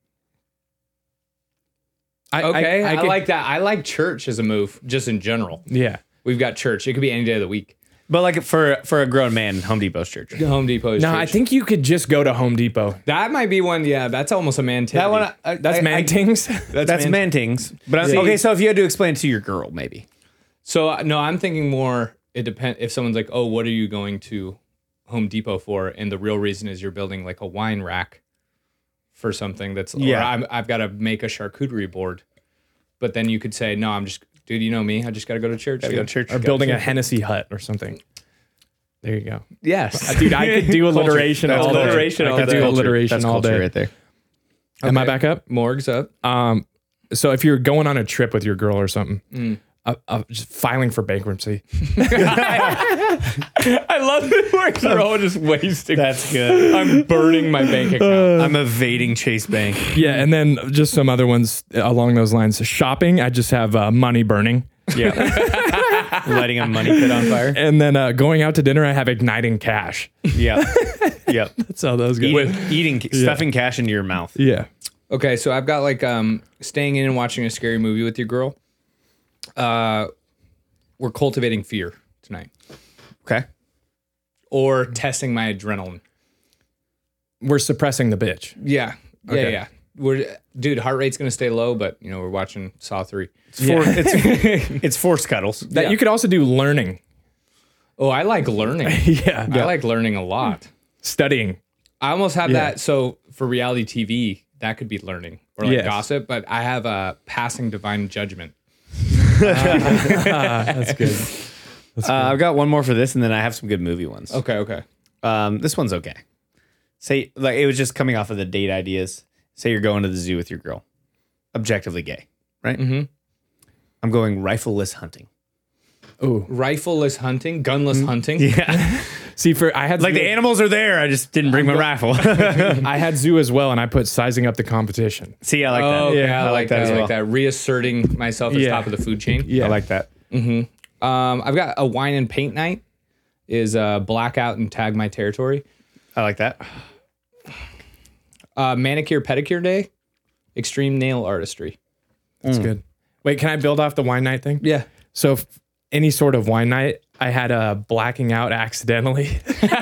I, Okay, I, I, could- like that. I like church as a move, just in general. Yeah. We've got church. It could be any day of the week. But like for for a grown man, Home Depot's church. Home Depot. Is No, church. I think you could just go to Home Depot. that might be one. Yeah, that's almost a man. That one, I, That's I, man I, tings. That's man things. But I'm, See- okay, so if you had to explain it to your girl, maybe. So uh, no, I'm thinking more. It depends. If someone's like, "Oh, what are you going to Home Depot for?" and the real reason is you're building like a wine rack for something that's. Yeah. Or I'm, I've got to make a charcuterie board, but then you could say, "No, I'm just, dude. You know me. I just got to go to church. Gotta go to church. Or building a Hennessy hut or something. There you go. Yes, Dude, I could do alliteration That's all day. alliteration I all could day. do Culture. alliteration That's all culture day. right there. Am I Okay. back up? Morgue's up. Um, so if you're going on a trip with your girl or something, Mm. uh, uh, just filing for bankruptcy. I love the works are all just wasting. That's good. I'm burning my bank account. I'm evading Chase Bank. Yeah, and then just some other ones along those lines. Shopping, I just have uh, money burning. Yeah. Lighting a money pit on fire. And then uh, going out to dinner, I have igniting cash. Yeah. Yep. That's how those go. Eating, eating stuffing cash into your mouth. Yeah. Okay, so I've got like um staying in and watching a scary movie with your girl. Uh, we're cultivating fear tonight, Okay. or testing my adrenaline. We're suppressing the bitch. Yeah, yeah, Okay. yeah. We're dude, heart rate's gonna stay low, but you know we're watching Saw three. It's, for, it's, it's force cuddles. That Yeah. you could also do learning. Oh, I like learning. Yeah. I like learning a lot. Studying. I almost have Yeah. that. So for reality T V, that could be learning or like Yes. gossip. But I have a passing divine judgment. That's good. Uh, I've got one more for this, and then I have some good movie ones. Okay, okay. Um, this one's okay. Say, like, it was just coming off of the date ideas. Say you're going to the zoo with your girl. Objectively gay, right? Mm-hmm. I'm going rifleless hunting. Oh, rifleless hunting, gunless hunting. Yeah. see, for I had Like zoo, the animals are there. I just didn't bring my rifle. I had zoo as well, and I put sizing up the competition. See, I like Oh, that. okay, Yeah, I, like that. as I well. like that. Reasserting myself as Yeah. top of the food chain. Yeah, I like that. Um, I've got a wine and paint night. Is uh, blackout and tag my territory. I like that. Uh, manicure pedicure day. Extreme nail artistry. That's good. Wait, can I build off the wine night thing? Yeah. So, if any sort of wine night, I had a blacking out accidentally.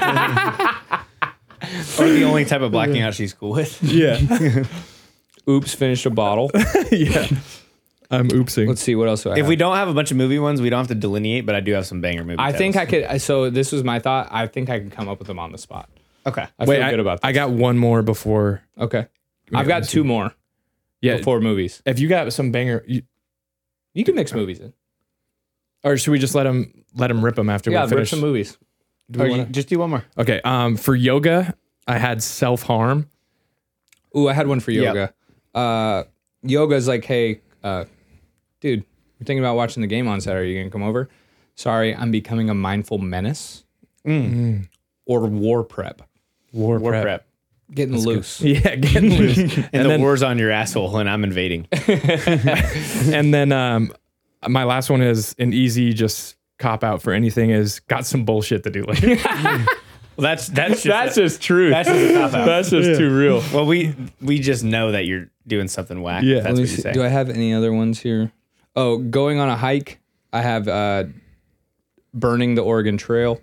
Or the only type of blacking out she's cool with. Yeah, Oops, finished a bottle. yeah. I'm oopsing. Let's see what else do I If have. we don't have a bunch of movie ones, we don't have to delineate, but I do have some banger movie I think I titles. could. So this was my thought. I think I can come up with them on the spot. Okay. I Wait, feel I, good about that. I got one more before. Okay. I've got two more Yeah, before movies. if you got some banger, you, You can mix movies in. or should we just let him let him rip them after Yeah, we rip finish? some movies. Do we Or you- wanna- just do one more. Okay. Um, for yoga, I had self harm. Ooh, I had one for Yep. yoga. Uh, yoga is like, hey, uh, dude, you're thinking about watching the game on Saturday. Are you gonna come over? Sorry, I'm becoming a mindful menace. Or war prep. War, War prep. prep. Getting loose. Yeah, getting loose. And, and the then, war's on your asshole and I'm invading. and then um, my last one is an easy just cop out for anything is got some bullshit to do later. Well, that's that's just That's just true. that's just a cop out. That's just too real. Well, we we just know that you're doing something whack. Yeah. That's Let what me you see. say. Do I have any other ones here? Oh, going on a hike. I have uh, burning the Oregon Trail.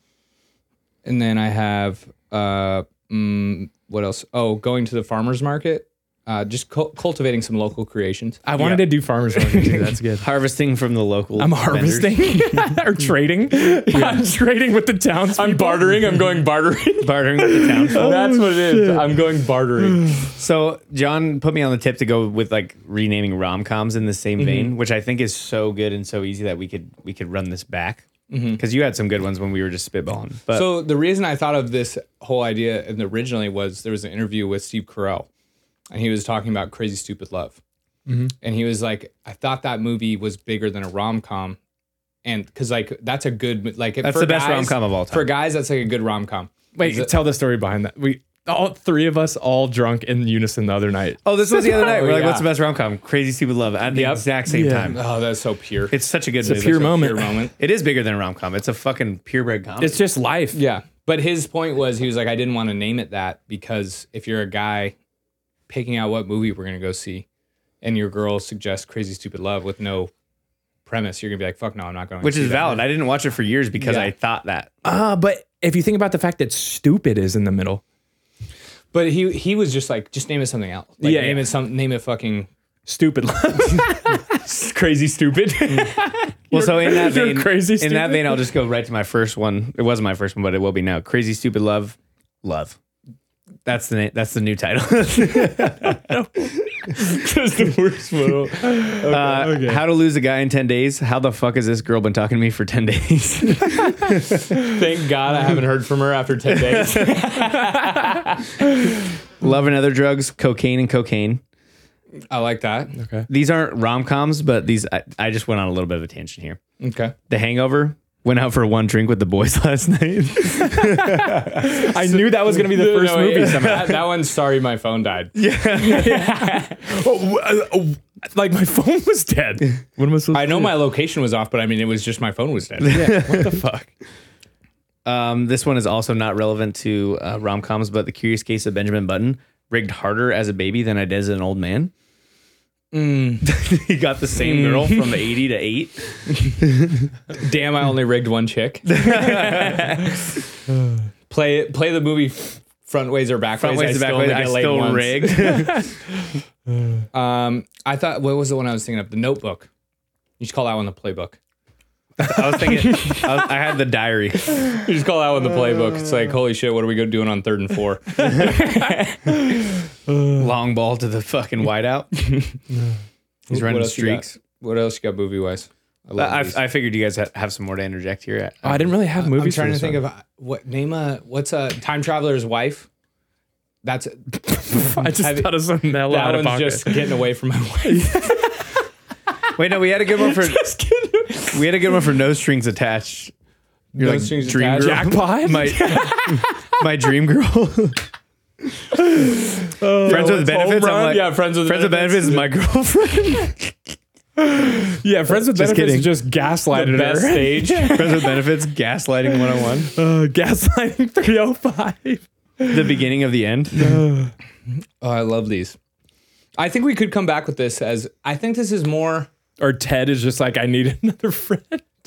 And then I have, uh, mm, what else? Oh, going to the farmer's market. Uh, just cul- cultivating some local creations. I wanted to do farmers market too. That's good. Harvesting from the local. I'm vendors. harvesting or trading. I'm trading with the towns. I'm bartering. I'm going bartering. bartering with the town folk. That's what it is. I'm going bartering. So John put me on the tip to go with like renaming rom coms in the same vein, which I think is so good and so easy that we could we could run this back because you had some good ones when we were just spitballing. But So the reason I thought of this whole idea and originally was there was an interview with Steve Carell, and he was talking about Crazy Stupid Love, and he was like, I thought that movie was bigger than a rom com, and because like that's a good like That's for the best guys- rom-com of all time. For guys, that's like a good rom com. Wait, tell the story behind that. We all three of us all drunk in unison the other night. oh, this was the other night. We're like, yeah. what's the best rom com? Crazy Stupid Love at the Yep. exact same Yeah. time. Oh, that's so pure. It's such a good It's a movie. pure It's moment. Pure moment. It is bigger than a rom com. It's a fucking purebred comedy. It's just life. Yeah. But his point was, he was like, I didn't want to name it that because if you're a guy picking out what movie we're going to go see and your girl suggests Crazy Stupid Love with no premise, you're going to be like, fuck no, I'm not going to which see is that. valid. I didn't watch it for years because Yeah. I thought that. Uh, but if you think about the fact that stupid is in the middle. But he he was just like, just name it something else. Like, Yeah, Name yeah. it some, name it fucking Stupid. Crazy Stupid. Well, so in that you're vein, crazy in that stupid. vein, I'll just go right to my first one. It wasn't my first one, but it will be now. Crazy Stupid Love, Love. That's the name. That's the new title. That's the worst one. uh, How to Lose a Guy in ten days. How the fuck has this girl been talking to me for ten days? Thank God I haven't heard from her after ten days. Love and Other Drugs, Cocaine and Cocaine. I like that. Okay. These aren't rom coms, but these I, I just went on a little bit of a tangent here. Okay. The Hangover. Went out for one drink with the boys last night. I knew that was going to be the No, first no, movie yeah. somehow. That, that one's sorry my phone died. Oh, uh, oh, like my phone was dead. What am I supposed I to know do? my location was off, but I mean, it was just my phone was dead. What the fuck? Um, this one is also not relevant to uh, rom coms, but The Curious Case of Benjamin Button rigged harder as a baby than I did as an old man. He got the same girl from eighty to eight. Damn, I only rigged one chick. play it. Play the movie front ways or back Front ways. ways to I back still ways. only I get laid still once. rigged. Um, I thought, what was the one I was thinking of? The Notebook. You should call that one the Playbook. I was thinking, I, was, I had the diary. You just call that one the Playbook. It's like, holy shit, what are we go doing on third and four? Long ball to the fucking whiteout. He's running What else you got? streaks. What else you got movie wise? I love I, these. I figured you guys ha- have some more to interject here. Oh, I didn't really have I'm movies. trying for to this think one. of uh, what name a what's a time traveler's wife. That's I just have it- thought of some mellow out that of one's pocket. just getting away from my wife. Wait, no, we had a good one for. Just kidding. We had a good one for no strings attached. You're No like strings dream attached. girl. Jackpot. My, my dream girl. Friends with benefits. I'm like, yeah, friends with friends with benefits is my girlfriend. Yeah, friends with Just benefits kidding. is just gaslighting Best her. stage. Friends with benefits, gaslighting one oh one. Uh, gaslighting three oh five. The beginning of the end. Oh, I love these. I think we could come back with this as I think this is more. Or Ted is just like, I need another friend.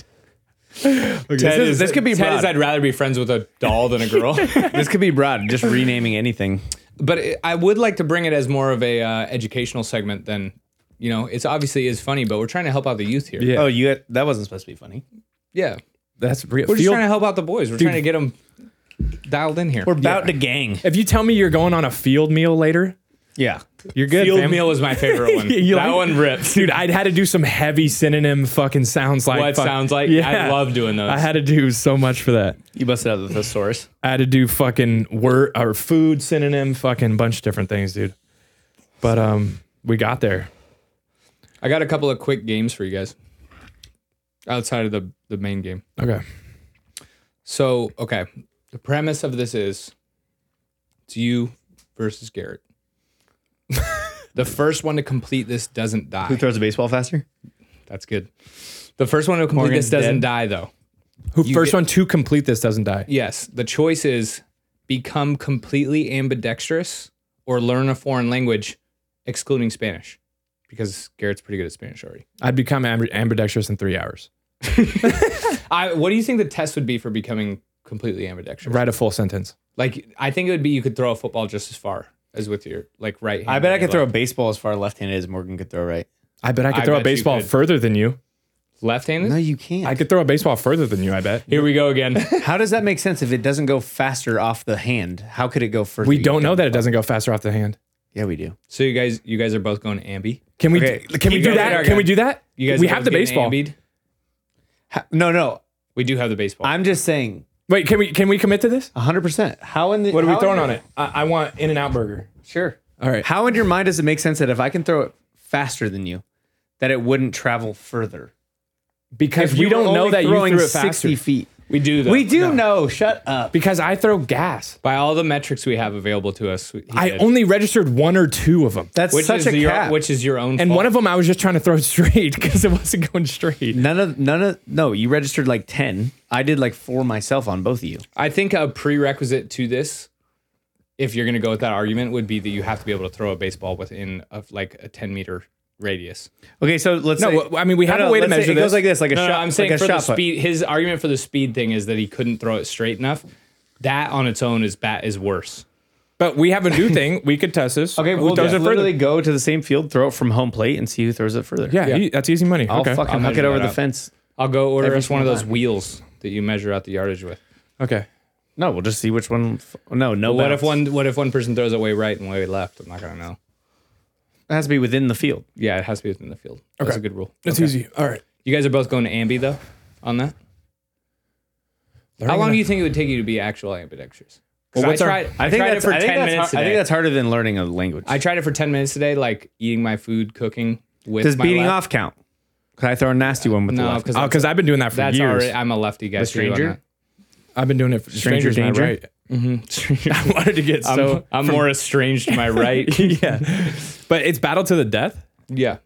Ted is- is, this could be Ted is broad. I'd rather be friends with a doll than a girl. This could be broad, just renaming anything. But it, I would like to bring it as more of a uh, educational segment than, you know, it's obviously is funny, but we're trying to help out the youth here. Yeah. Oh, you had, that wasn't supposed to be funny. Yeah. That's real. We're just Field- trying to help out the boys. We're trying to get them dialed in here. We're about to gang. if you tell me you're going on a field meal later, Yeah. you're good. Field fam. meal was my favorite one. You that like- one ripped. Dude, I'd had to do some heavy synonym fucking sounds like What fuck- sounds like? Yeah. I love doing those. I had to do so much for that. You busted out the thesaurus. I had to do fucking word or food synonym, fucking bunch of different things, dude. But um, we got there. I got a couple of quick games for you guys outside of the, the main game. Okay. So, okay. The premise of this is it's you versus Garrett. The first one to complete this doesn't die. Who throws a baseball faster? That's good. The first one to complete Morgan's this doesn't dead. die, though. Who You first get- one to complete this doesn't die? Yes. The choice is become completely ambidextrous or learn a foreign language, excluding Spanish, because Garrett's pretty good at Spanish already. I'd become amb- ambidextrous in three hours. I, what do you think the test would be for becoming completely ambidextrous? Write a full sentence. Like, I think it would be you could throw a football just as far as with your like right hand. I bet I and could your throw a left. baseball as far left-handed as Morgan could throw right. I bet I could I throw a bet you baseball could. further than you. left-handed. No, you can't. I could throw a baseball further than you, I bet. Here we go again. How does that make sense if it doesn't go faster off the hand? How could it go further? We You don't know that it doesn't go faster off the hand. Yeah, we do. So you guys, you guys are both going ambi. Can we Okay, can we you do guys that? are- Can we do that? You guys, we are have both the getting baseball. ambied? Ha- No, no. We do have the baseball. I'm just saying Wait, can we can we commit to this? one hundred percent. How in the What are we how throwing in on your- it? I, I want In-N-Out Burger. Sure. All right. How in your mind does it make sense that if I can throw it faster than you, that it wouldn't travel further? Because If we you were don't know only that you throwing threw it sixty faster. feet. we do though. We do No. know. Shut up. Because I throw gas. By all the metrics we have available to us. he I did. only registered one or two of them. That's which such is a your, cap. which is your own. And fault. one of them I was just trying to throw straight because it wasn't going straight. None of none of no. You registered like ten. I did like four myself on both of you. I think a prerequisite to this, if you're going to go with that argument, would be that you have to be able to throw a baseball within of like a ten meter radius. Okay, so let's No, say, well, I mean, we have No, a no, way to let's say measure it goes this. like this, like a No, no, shot. I'm saying like a for the shot put. speed. His argument for the speed thing is that he couldn't throw it straight enough. That on its own is bat is worse. But we have a new thing. We could test this. Okay, Who we'll throws just it further? literally go to the same field, throw it from home plate, and see who throws it further. Yeah, e- that's easy money. I'll okay. fucking I'll hook it measure over that the up. fence. I'll go order Every us one of single those time. wheels that you measure out the yardage with. Okay. No, we'll just see which one. F- no, no. What if bounce. one? What if one person throws it way right and way left? I'm not gonna know. It has to be within the field. Yeah, it has to be within the field. That's Okay. a good rule. That's Okay. easy. All right. You guys are both going to ambi though, on that. How long do you think it would take you to be actual ambidextrous? 'Cause Well, what's I our- tried. I, I think tried that's. it for I think ten that's minutes har- I today. think that's harder than learning a language. I tried it for ten minutes today, like eating my food, cooking with. Does my beating left. off count? Could I throw a nasty one with the No, left? because Oh, because I've been doing that for that's years. already. I'm a lefty guy. The too on stranger? I've been doing it for Stranger strangers my danger? right. that. I wanted to get I'm, so. I'm more estranged to my right. yeah. But it's battle to the death. Yeah.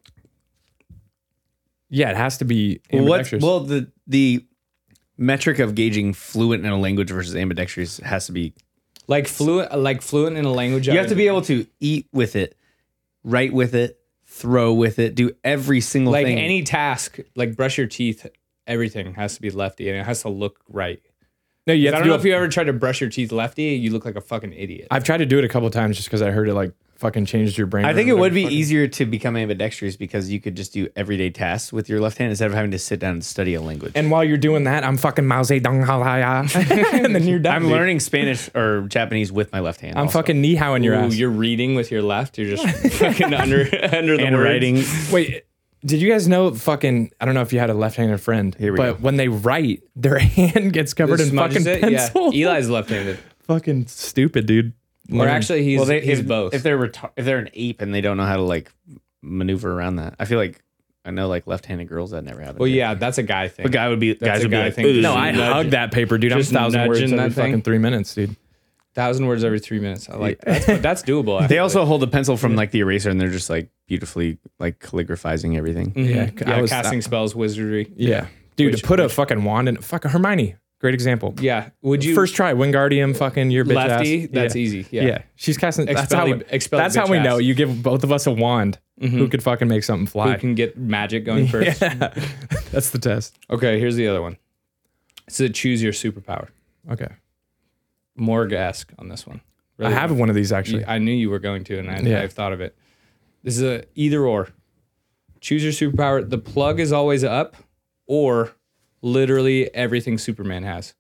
Yeah, it has to be Well, what? ambidextrous. Well, the the metric of gauging fluent in a language versus ambidextrous has to be. Like fluent, like fluent in a language. You have to be able to eat with it, write with it, throw with it, do every single like thing. any task, like brush your teeth. Everything has to be lefty, and it has to look right. no, you I have to don't do know a- if you ever tried to brush your teeth lefty. You look like a fucking idiot. I've tried to do it a couple of times just because I heard it like fucking changed your brain. I or think it would whatever be fucking- easier to become ambidextrous because you could just do everyday tasks with your left hand instead of having to sit down and study a language. And while you're doing that, I'm fucking Mao Zedong, ha, ha, ha. and then you're done. I'm dude. learning Spanish or Japanese with my left hand. I'm also. fucking knee howing your Ooh, ass. you're reading with your left. You're just fucking under under the and words. writing. Wait, did you guys know fucking? I don't know if you had a left-handed friend, Here we but go. when they write, their hand gets covered in Smudges fucking it? pencil. Yeah, Eli's left-handed. fucking stupid, dude. Or Learn. actually, he's Well, they, he's if, both. if they're retar- if they're an ape and they don't know how to like maneuver around that, I feel like I know like left-handed girls that never happen. Well, yeah, that's a guy thing. a guy would be That's guys a would be guy like, thing. "Ugh." No, I Nudge- hug that paper, dude. I'm just thousand words nudging every that thing. fucking three minutes, dude. Thousand words every three minutes. I like that's that's doable. They actually. also hold a pencil from like the eraser, and they're just like beautifully like calligraphizing everything. Mhm. Yeah, yeah, I was- casting spells, wizardry. Yeah, dude. Which- to put a fucking wand in, fucking Hermione. Great example. Yeah, would you First try, Wingardium, fucking your bitch lefty? ass. That's yeah. easy. Yeah. Yeah, she's casting. That's how. Expelli- We, expel that's how bitch we know. ass. You give both of us a wand. Who could fucking make something fly? Who can get magic going first? Yeah. That's the test. Okay, here's the other one. It's a choose your superpower. Okay, Morg-esque on this one. I have one of these actually. You- I knew you were going to, and I, Yeah. I've thought of it. This is a either or. Choose your superpower. The plug is always up, or literally everything Superman has.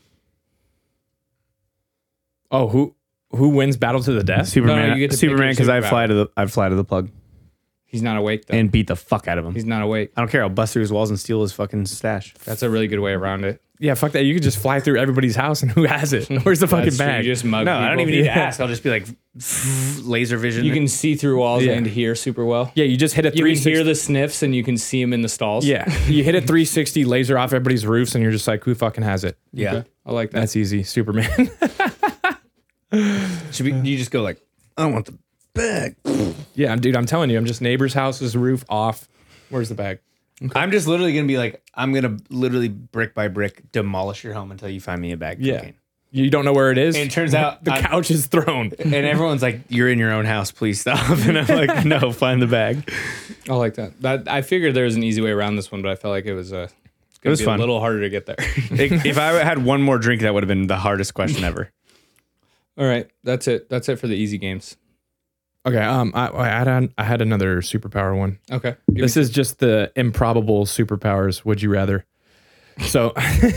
Oh, who who wins Battle to the Death? Superman, No, no, you get to pick Superman, your because I superpower. fly to the I fly to the plug He's not awake though. and beat the fuck out of him. He's not awake. I don't care. I'll bust through his walls and steal his fucking stash. That's a really good way around it. Yeah, fuck that. You could just fly through everybody's house and who has it? Where's the fucking That's true. bag? You just mug No, I don't people. even need to Yeah. ask. I'll just be like laser vision. You can see through walls Yeah. and hear super well. yeah, you just hit a You three can hear the sniffs and you can see them in the stalls. Yeah, you hit a three sixty laser off everybody's roofs, and you're just like, who fucking has it? yeah. Okay. I like that. That's easy. Superman. Should be, you just go like, I want the bag. Yeah, dude, I'm telling you, I'm just neighbor's house's roof off. Where's the bag? I'm just literally gonna be like, I'm gonna literally brick by brick demolish your home until you find me a bag. of Yeah. cocaine. You don't know where it is. And it turns out the I- couch is thrown. And everyone's like, "You're in your own house. Please stop." And I'm like, "No, find the bag." I like that. That I figured there was an easy way around this one, but I felt like it was a. It was fun. A little harder to get there. If if I had one more drink, that would have been the hardest question ever. All right, that's it. That's it for the easy games. Okay, um, I, I had an, I had another superpower one. Okay. Give This me- is just the improbable superpowers. Would you rather? So,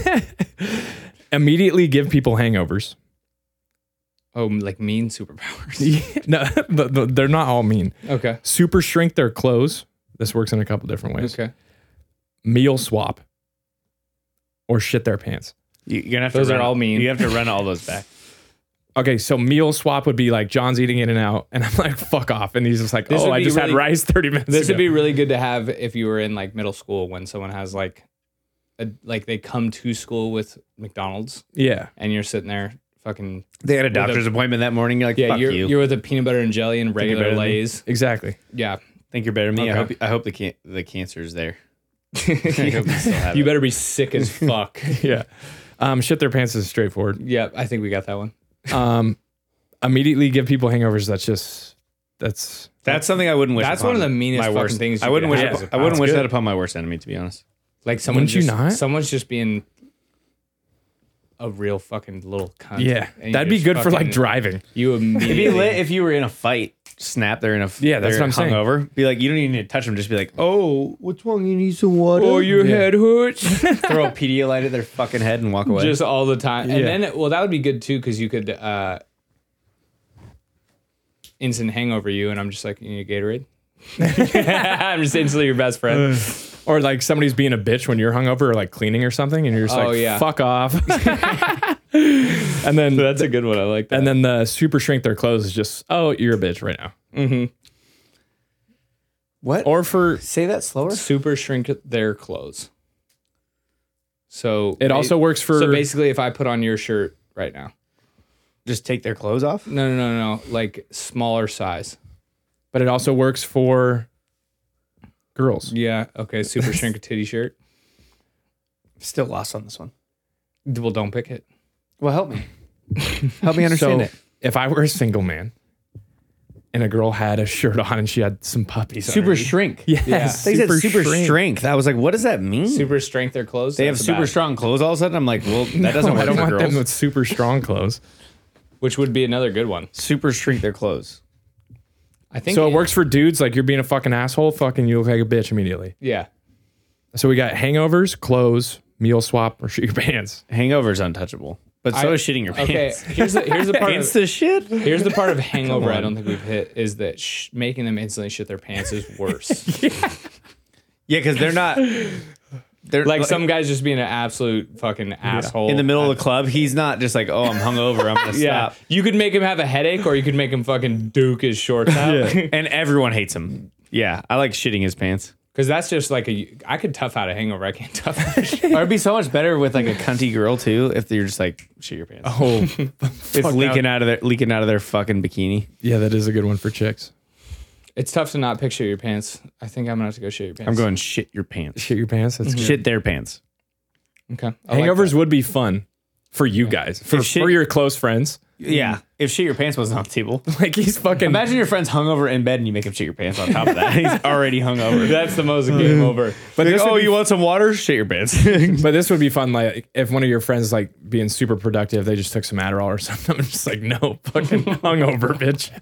immediately give people hangovers. oh, like mean superpowers. no, the, the, they're not all mean. Okay. Super shrink their clothes. This works in a couple different ways. Okay. Meal swap. Or shit their pants. You- You're gonna have Those to are run, all mean. You have to run all those back. Okay, so meal swap would be like John's eating In and Out, and I'm like, fuck off. And he's just like, This oh, would I be just had really- rice thirty minutes This ago. would be really good to have if you were in like middle school when someone has like, a, like they come to school with McDonald's Yeah. and you're sitting there fucking They had a doctor's appointment that morning. You're like, yeah "Fuck you're you." you're with a peanut butter and jelly and you're regular better than me. Lay's. Exactly. Yeah. Think you're better than me. I Okay. hope. I hope the can- the cancer's there. I hope you still have You it. better be sick as fuck. Yeah. Um, shit their pants is straightforward. Yeah, I think we got that one. Um, immediately give people hangovers. That's just, that's, That's something I wouldn't wish. That's upon one of the meanest my fucking worst, things I you wouldn't could wish. have upon- as a I wouldn't That's wish good. that upon my worst enemy. To be honest. Like someone Wouldn't you just, not? someone's just being a real fucking little cunt. yeah. And you That'd be just good for like fucking- driving. You It'd be immediately. lit if you were in a fight. Snap, they're in a Yeah, that's they're what I'm saying. hungover. Be like, you don't even need to touch them. Just be like, oh, what's wrong? You need some water. Oh, your Yeah. head hurts. Throw a Pedialyte at their fucking head and walk away. Just all the time. And Yeah. then, well, that would be good too because you could uh, instant hangover you, and I'm just like, you need a Gatorade? I'm just instantly your best friend. Or like somebody's being a bitch when you're hungover or like cleaning or something, and you're just Oh, like, yeah. fuck off. and then, That's a good one. I like that. and then the super shrink their clothes is just, oh, you're a bitch right now. mm-hmm. what? Or for, Say that slower. Super shrink their clothes. So it also works for, So basically, if I put on your shirt right now, Just take their clothes off. no, no, no, no, like smaller size. but it also works for girls. Yeah. Okay. Super shrink a titty shirt. Still lost on this one. Well, don't pick it. Well, help me. Help me understand So it. if I were a single man and a girl had a shirt on and she had some puppies, Super underneath- shrink. Yes, Yeah. They said super shrink. strength. I was like, what does that mean? Super strength their clothes. they have That's super bad. strong clothes all of a sudden. I'm like, well, that doesn't No, work I don't for want girls. them with super strong clothes. Which would be another good one. super shrink their clothes. I think. So it works for dudes, like you're being a fucking asshole, fucking you look like a bitch immediately. Yeah. So we got hangovers, clothes, meal swap, or shit your pants. Hangover's untouchable, but so I- is shitting your Okay. pants. Here's the here's the part. It's of, the shit. here's the part of hangover Come I on. don't think we've hit is that sh- making them instantly shit their pants is worse. Yeah, because they're not. They're Like some guys just being an absolute fucking asshole in the middle of the club. He's not just like, oh, I'm hungover. I'm gonna Yeah, stop. you could make him have a headache, or you could make him fucking duke his shorts out. And everyone hates him. Yeah, I like shitting his pants. Because that's just like a. I could tough out a hangover. I can't tough out a shit. Or it'd be so much better with like a cunty girl too if you're just like shit your pants. Oh, it's leaking out of their leaking out of their fucking bikini. yeah, that is a good one for chicks. It's tough to not picture your pants. I think I'm gonna have to go shit your pants. I'm going shit your pants. Shit your pants. That's good. Shit their pants. Okay. I like Hangovers that. would be fun for you guys, for, If shit- for your close friends. Yeah. If shit your pants wasn't on the table. Like he's fucking. Imagine your friend's hungover in bed and you make him shit your pants on top of that. He's already hungover. That's the most game over. But Like, this oh, would be, you want some water? Shit your pants. but this would be fun. Like if one of your friends like being super productive, they just took some Adderall or something. I'm just like, no, fucking hungover, bitch.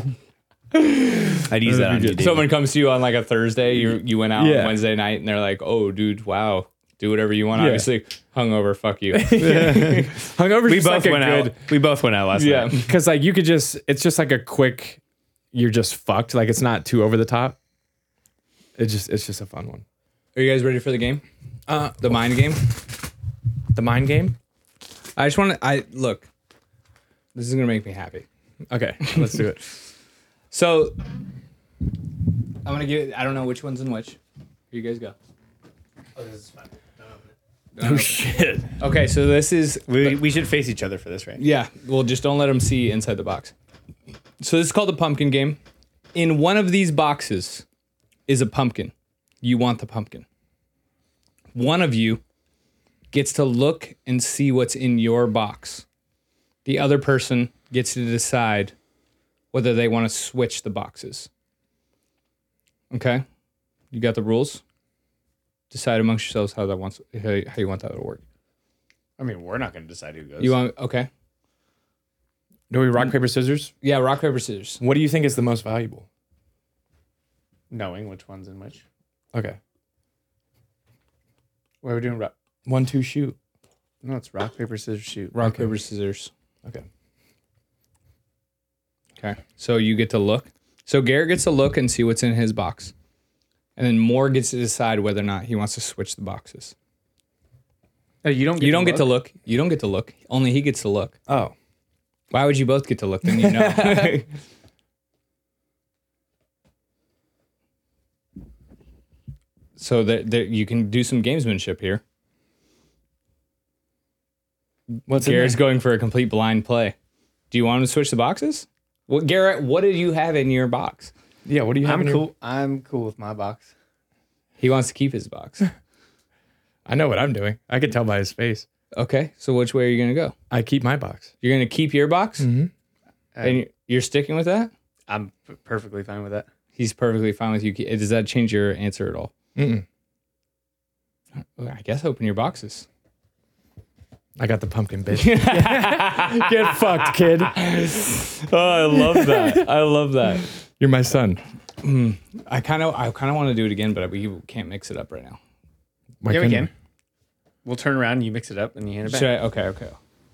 I'd use that on you, dude. Someone comes to you on like a Thursday. You you went out Yeah. on Wednesday night, and they're like, "Oh, dude, wow, do whatever you want." Yeah. Obviously, hungover. Fuck you. Hungover. we just both like a went good, out. We both went out last Yeah. night. because like you could just. It's just like a quick. You're just fucked. Like it's not too over the top. It just. It's just a fun one. Are you guys ready for the game? Uh, The mind game. the mind game. I just want to. I look. This is gonna make me happy. Okay, let's do it. So, I'm gonna give. I don't know which one's in which. Here you guys go. Oh, this is fine. Oh shit. Okay, so this is. We, we should face each other for this, right? Yeah, well, just don't let them see inside the box. So this is called the pumpkin game. In one of these boxes is a pumpkin. You want the pumpkin. One of you gets to look and see what's in your box. The other person gets to decide whether they want to switch the boxes. Okay? You got the rules? Decide amongst yourselves how that wants how how you want that to work. I mean, we're not going to decide who goes. You want okay? Do we rock paper scissors? Yeah, rock paper scissors. What do you think is the most valuable? knowing which one's in which? Okay. What are we doing? Rock? One, two, shoot. No, it's rock, paper, scissors, shoot. Rock paper scissors. Okay. Okay. So you get to look. So Garrett gets to look and see what's in his box. And then Moore gets to decide whether or not he wants to switch the boxes. Oh, you don't. Get You to don't get to look? look. You don't get to look. Only he gets to look. Oh. Why would you both get to look? Then you know. So that there, you can do some gamesmanship here. What's in Garrett's there? going for a complete blind play. Do you want him to switch the boxes? Well, Garrett, what did you have in your box? Yeah, what do you have I'm in your- cool. I'm cool with my box. He wants to keep his box. I know what I'm doing. I could tell by his face. Okay, so which way are you going to go? I keep my box. You're going to keep your box? Mm-hmm. And you- you're sticking with that? I'm p- perfectly fine with that. He's perfectly fine with you. ke- Does that change your answer at all? Mm-mm. Well, I guess open your boxes. I got the pumpkin, bitch. Get fucked, kid. Oh, I love that. I love that. You're my son. I kind of, I kind of want to do it again, but we can't mix it up right now. Why Yeah, we couldn't can. We'll turn around and you mix it up and you hand it back. Should I? Okay, okay.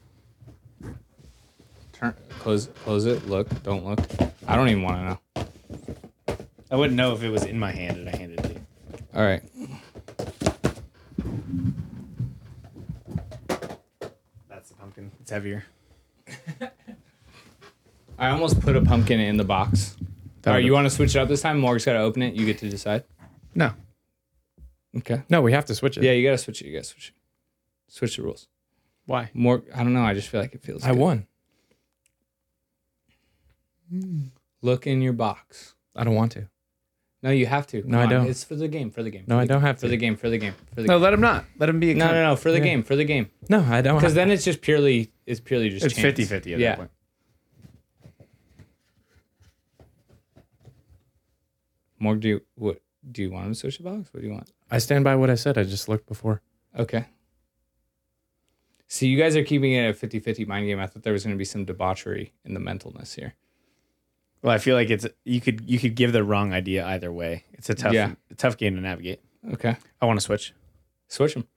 Turn, close, close it. Look, don't look. I don't even want to know. I wouldn't know if it was in my hand and I handed it to you. All right. That's the pumpkin. It's heavier. I almost put a pumpkin in the box. All right, you want to switch it up this time? Morg's got to open it. You get to decide. No. Okay. No, we have to switch it. Yeah, you got to switch it. You got to switch it. Switch the rules. Why? More. I don't know. I just feel like it feels. I good. won. Look in your box. I don't want to. No, you have to. Come No, I on. don't. It's for the game. For the game. No, for I the don't game, have For to. the game. For the game. For the No, game. let him not. Let him be a No, no, no. For the Yeah. game. For the game. No, I don't. Because Have then it's just purely. It's purely just. It's chance. fifty-fifty at Yeah. that point. Morg, do you what? Do you want him to switch the box? What do you want? I stand by what I said. I just looked before. Okay. See, you guys are keeping it a fifty-fifty mind game. I thought there was going to be some debauchery in the mentalness here. Well, I feel like it's you could you could give the wrong idea either way. It's a tough Yeah. a tough game to navigate. Okay. I want to switch. Switch them.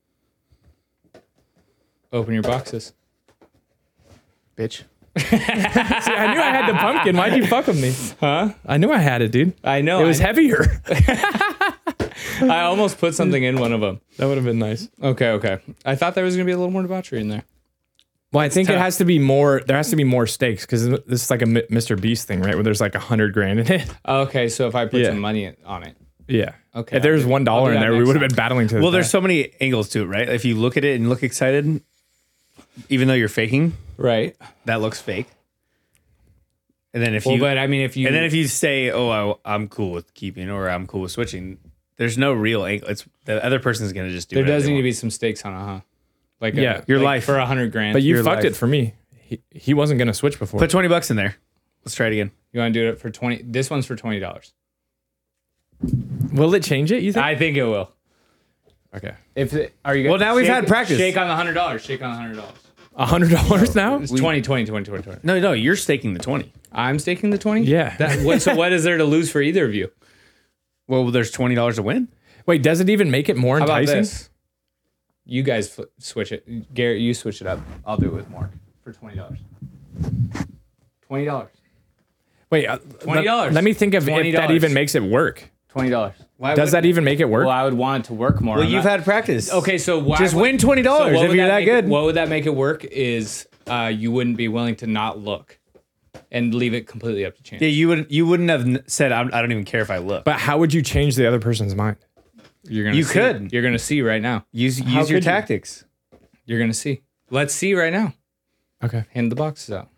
Open your boxes. Bitch. See, I knew I had the pumpkin. Why'd you fuck with me? Huh? I knew I had it, dude. I know. It was I, heavier. I almost put something in one of them. That would have been nice. Okay, okay. I thought there was going to be a little more debauchery in there. Well, I think it tough. has to be more. There has to be more stakes because this is like a Mi- Mister Beast thing, right? Where there's like a hundred grand in it. Okay, so if I put Yeah. some money on it. Yeah. Okay. If there was one I'll dollar do in that there, we next would have time. been battling to the Well, there's death. so many angles to it, right? If you look at it and look excited, even though you're faking, Right. that looks fake. And then if Well, you but I mean, if you and then if you say, "Oh, I, I'm cool with keeping," or "I'm cool with switching," there's no real angle. It's the other person's gonna just do. there whatever does they need to want. be some stakes on it, huh? Like Yeah, a, your like life. for a hundred grand. But you your fucked life. it for me. He, he wasn't gonna switch before. Put twenty bucks in there. Let's try it again. you want to do it for twenty? This one's for twenty dollars. Will it change it? You think? I think it will. Okay, If it, are you? Well, now we've shake- had practice. Shake on the hundred dollars. Shake on the hundred dollars. a hundred dollars now. It's twenty, twenty, twenty, twenty, twenty. No, no, you're staking the twenty. I'm staking the twenty. Yeah. That, what, so what is there to lose for either of you? Well, there's twenty dollars to win. Wait, does it even make it more How about enticing? this? You guys fl- switch it. Garrett, you switch it up. I'll do it with Mark for twenty dollars. Twenty dollars. Wait, uh, twenty dollars. Let, let me think of if twenty that dollars. even makes it work. Twenty dollars. Why Does that even make it work? Well, I would want it to work more. Well, I'm you've not- had practice. Okay, so why Just would- win twenty so dollars what if would you're that make good. It, what would that make it work is uh, you wouldn't be willing to not look and leave it completely up to chance. Yeah, you would. You wouldn't have n- said, I'm, "I don't even care if I look." But how would you change the other person's mind? You're gonna You see. could. You're gonna see right now. use How use your could you? tactics. You're gonna see. Let's see right now. Okay. Hand the boxes out.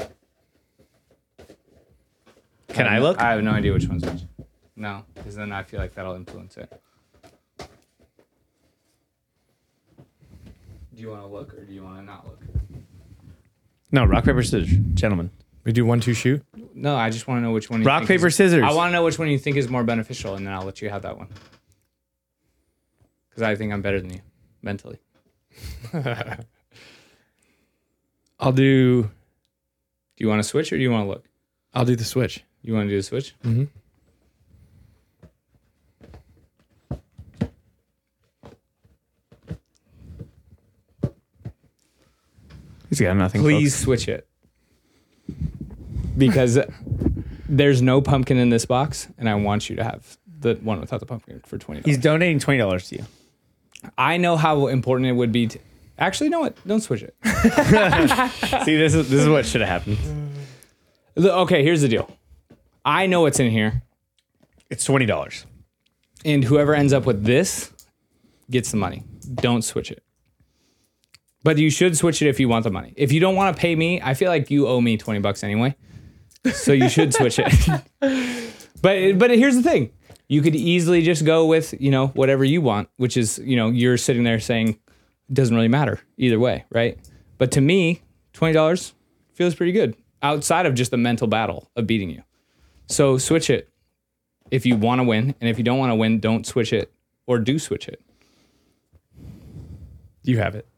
Can I have no- look? I have no idea which one's which. No, because then I feel like that'll influence it. Do you want to look or do you want to not look? No, rock paper scissors, gentlemen. We do one, two, shoot. No, I just want to know which one. You Rock think paper is- scissors. I want to know which one you think is more beneficial, and then I'll let you have that one. Because I think I'm better than you mentally. I'll do. Do you want to switch or do you want to look? I'll do the switch. You want to do the switch? Mm-hmm. He's got nothing. Please switch it. Because there's no pumpkin in this box, and I want you to have the one without the pumpkin for twenty dollars. He's donating twenty dollars to you. I know how important it would be to. Actually, know what? Don't switch it. See, this is this is what should have happened. The- Okay, here's the deal. I know what's in here, It's twenty dollars. and whoever ends up with this gets the money. Don't switch it. But you should switch it if you want the money. If you don't want to pay me, I feel like you owe me twenty bucks anyway. So you should switch it. But but here's the thing. You could easily just go with, you know, whatever you want, which is, you know, you're sitting there saying it doesn't really matter either way, right? But to me, twenty dollars feels pretty good outside of just the mental battle of beating you. So switch it if you want to win, and if you don't want to win, don't switch it or do switch it. You have it.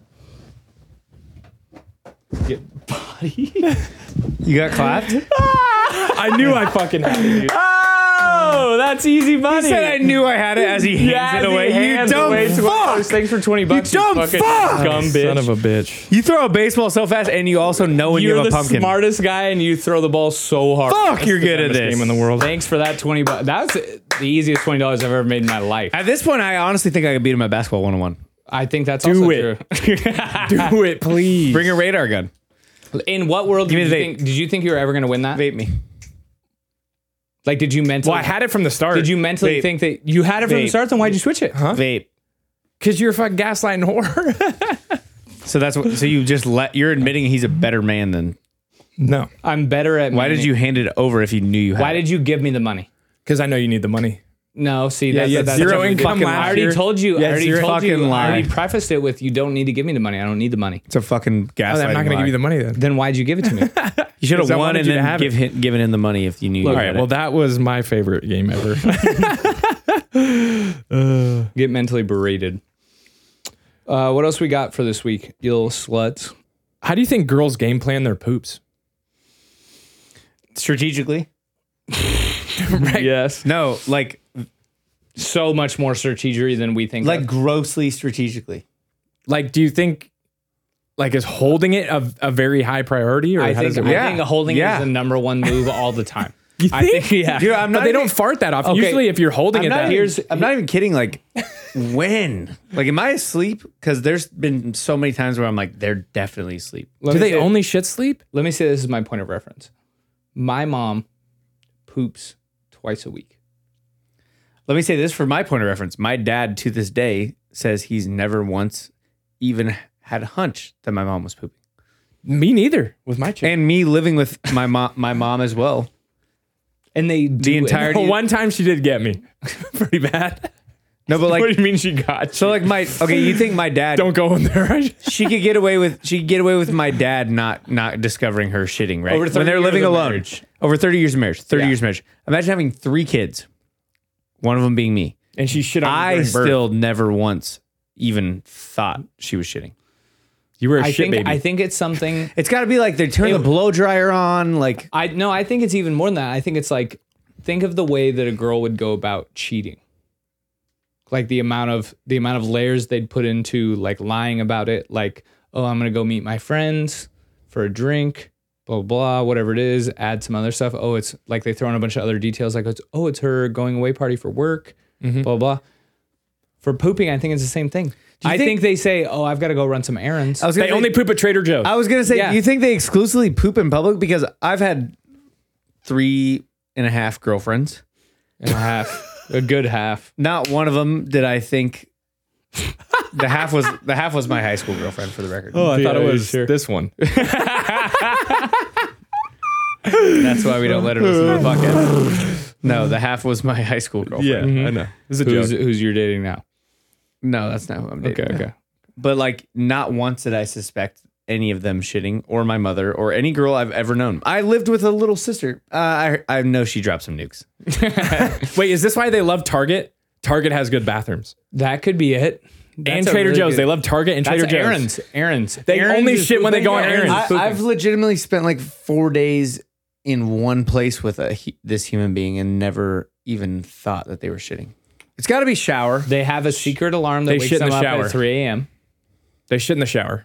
Get body. You got clapped? I knew I fucking had it, dude. Oh, that's easy money. He said I knew I had it as he hands Yeah, it as he away. You hands dumb away to fuck! us. Thanks for twenty bucks. dumb fucking fuck! Dumb bitch. Son of a bitch. You throw a baseball so fast, and you also know when You're you have the a pumpkin. smartest guy, and you throw the ball so hard. Fuck, you're good at Dumbest this. game in the world. Thanks for that twenty bucks. That was the easiest twenty dollars I've ever made in my life. At this point, I honestly think I could beat him at basketball one on one. I think that's Do also it. true. Do it, please. Bring a radar gun. In what world did Give you me the think? Did you think you were ever going to win that? Vape me. Like, did you mentally? Well, I had it from the start. Did you mentally Vape. think that you had it from the Vape. start? Then why'd you switch it? Huh? Vape. Because you're a fucking gaslighting whore. So that's what. So you just let. You're admitting he's a better man than. No. I'm better at. Why did you hand it over if you knew you had? Why it? did you give me the money? Because I know you need the money. No, see, Yeah, that's, you had that's zero that's- income fucking- last I already year. told you. You I had already zero told you. fucking I already lie. prefaced it with, "You don't need to give me the money. I don't need the money." It's a fucking gaslighting. Oh, I'm not going to lie. give you the money then. Then why'd you give it to me? You should have Because I won wanted and you to then have give him, given him the money if you knew. All you right. had Well, it. that was my favorite game ever. Get mentally berated. Uh, what else we got for this week, you little sluts? How do you think girls game plan their poops? strategically. Right. Yes. No, like So much more strategery than we think. like of. grossly strategically. Like, do you think, like, is holding it a, a very high priority, or I how think, does it I work? Yeah. think holding Yeah. is the number one move all the time. You I think, yeah. Dude, I'm But not they even- don't fart that often. Okay. Usually, if you're holding I'm it, not, that even, here's- I'm not even kidding. Like, when? Like, am I asleep? Because there's been so many times where I'm like, they're definitely asleep. Let do me they say- only shit sleep? Let me say this is my point of reference. My mom poops twice a week. let me say this for my point of reference. My dad to this day says he's never once even had a hunch that my mom was pooping. Me neither with my chick. And me living with my mom, my mom as well. And they do The it. entirety. One time she did get me pretty bad. No, but What like, do you mean she got so you? like my okay. You think my dad? Don't go in there. Right? She could get away with she could get away with my dad not not discovering her shitting, right? Over when thirty they're years living of alone. marriage. Over thirty years of marriage. thirty Yeah. years of marriage. Imagine having three kids. One of them being me. And she shit on you I during birth. still never once even thought she was shitting. You were a I shit think baby. I think it's something. It's got to be like they turn It- the blow dryer on, like I no, I think it's even more than that. I think it's like think of the way that a girl would go about cheating. Like the amount of the amount of layers they'd put into like lying about it, like, oh, I'm gonna go meet my friends for a drink, blah blah blah, whatever it is, add some other stuff. Oh, it's like they throw in a bunch of other details, like it's oh, it's her going away party for work, blah blah. For pooping, I think it's the same thing. I think- think, they say, oh, I've got to go run some errands. I was they gonna only say, poop at Trader Joe's. I was gonna say, Yeah. do you think they exclusively poop in public? Because I've had three and a half girlfriends. And a half, a good half. Not one of them did I think. The half was the half was my high school girlfriend, for the record. oh, I thought it Yeah, was sure. this one. That's why we don't let her listen to the podcast. No, the half was my high school girlfriend. I know. This is a Who's joke. who's you're dating now? No, that's not who I'm dating. Okay, now. okay. But like, not once did I suspect any of them shitting, or my mother, or any girl I've ever known. I lived with a little sister. Uh, I I know she dropped some nukes. Wait, is this why they love Target? Target has good bathrooms. That could be it. and That's a Trader really Joe's. good- They love Target and That's Trader Joe's. errands. Errands. They Errands only is shit when they go on pooping, errands. I, pooping. I've legitimately spent like four days in one place with a hu- this human being and never even thought that they were shitting. It's got to be shower. They have a secret alarm that They wakes shit in them the up shower. at three a.m. They shit in the shower.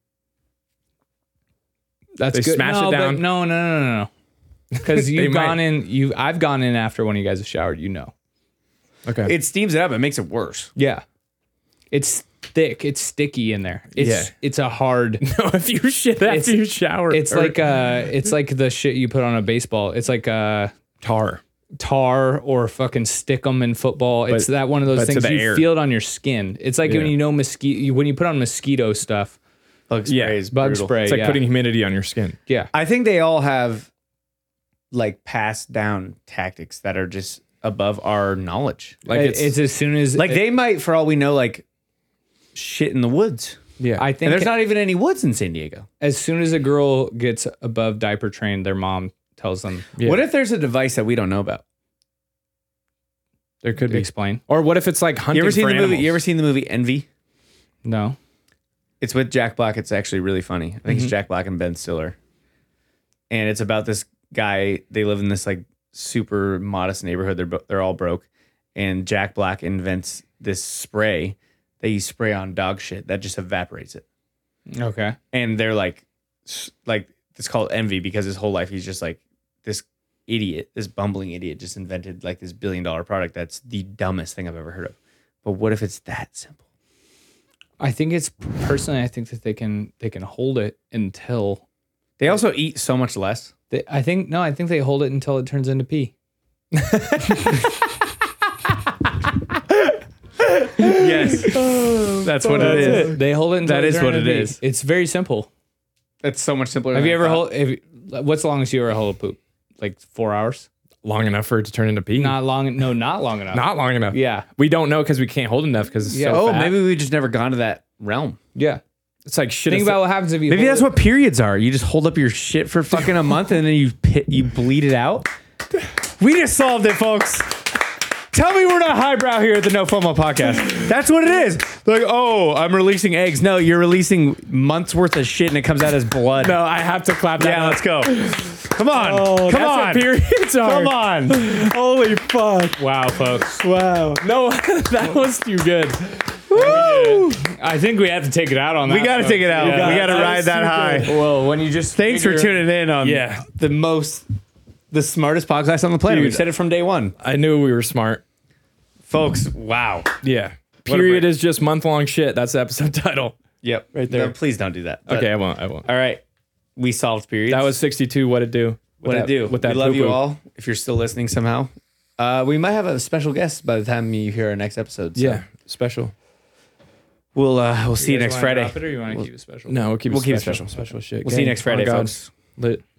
That's They good. smash no, it down? But no, no, no, no, no. Because They you've might. gone in. You, I've gone in after one of you guys have showered. You know. Okay. It steams it up. It makes it worse. Yeah. It's thick. It's sticky in there. It's Yeah. it's a hard. no, if you shit after It's- you shower, It's or like uh, it's like the shit you put on a baseball. It's like uh, tar. tar or fucking stick 'em in football. It's But- that one of those but to things the you air. feel it on your skin. It's like Yeah. when you know mosquito when you put on mosquito stuff, Bug Yeah, spray is bug brutal. spray. It's like yeah. putting humidity on your skin. yeah. I think they all have like passed down tactics that are just above our knowledge. Like It- it's, it's, as soon as Like they might, for all we know, like shit in the woods. yeah. I And think there's not even any woods in San Diego. as soon as a girl gets above diaper trained, their mom tells them Yeah. What if there's a device that we don't know about? there could to be. explain. Or what if it's like hunting You ever seen for the movie? animals? You ever seen the movie Envy? No. It's with Jack Black. It's actually really funny. I think it's Jack Black and Ben Stiller. And it's about this guy. They live in this like super modest neighborhood. They're bo- they're all broke. And Jack Black invents this spray that you spray on dog shit that just evaporates it. Okay. And they're like, s- like it's called Envy because his whole life he's just like this idiot, this bumbling idiot, just invented like this billion dollar product that's the dumbest thing I've ever heard of. But what if it's that simple? I think it's personally. I think that they can they can hold it until They also eat so much less. they, I think no. I think they hold it until it turns into pee. Yes, that's what it is. They hold it until That it is turns what into it pee. is. It's very simple. It's so much simpler. Have than you I ever thought. hold? If, what's the longest you ever hold a poop? Like four hours? long enough for it to turn into pee. Not long. No, not long enough. Not long enough. Yeah. We don't know because we can't hold enough because it's Yeah. so Oh, fat. maybe we've just never gone to that realm. Yeah. it's like shit. Think is- about what happens if you. Maybe hold that's it- what periods are. You just hold up your shit for fucking a month and then you pit, you bleed it out. We just solved it, folks. Tell me we're not highbrow here at the No FOMO podcast. That's what it is. Like, oh, I'm releasing eggs. No, you're releasing months worth of shit and it comes out as blood. No, I have to clap that. Yeah, up. let's go. Come on. Oh, Come that's on. what periods are. Come on. Holy fuck. Wow, folks. Wow. No, that was too good. I think we have to take it out on that. We got to folks. take it out. Yeah. We got to that ride was that too high. good. Well, when you just Thanks for figure- tuning in on Yeah. the most, the smartest podcast on the planet. Dude. We've said it from day one. I knew we were smart. Folks, wow. Yeah. a Period break. is just month long shit. That's the episode title. Yep. Right there. No, please don't do that. But- Okay, I won't. I won't. All right. We solved periods. That was sixty-two. What it do? With what that, it do. With that we love you poo-poo. all. If you're still listening somehow, Uh, we might have a special guest by the time you hear our next episode. So Yeah, special. we'll uh, we'll see you guys next wanna Friday. drop it, or you want to We'll- keep it special? No, we'll keep We'll it keep it special. special. Special shit. We'll see you Gang. next Friday, Oh, God. folks. Lit.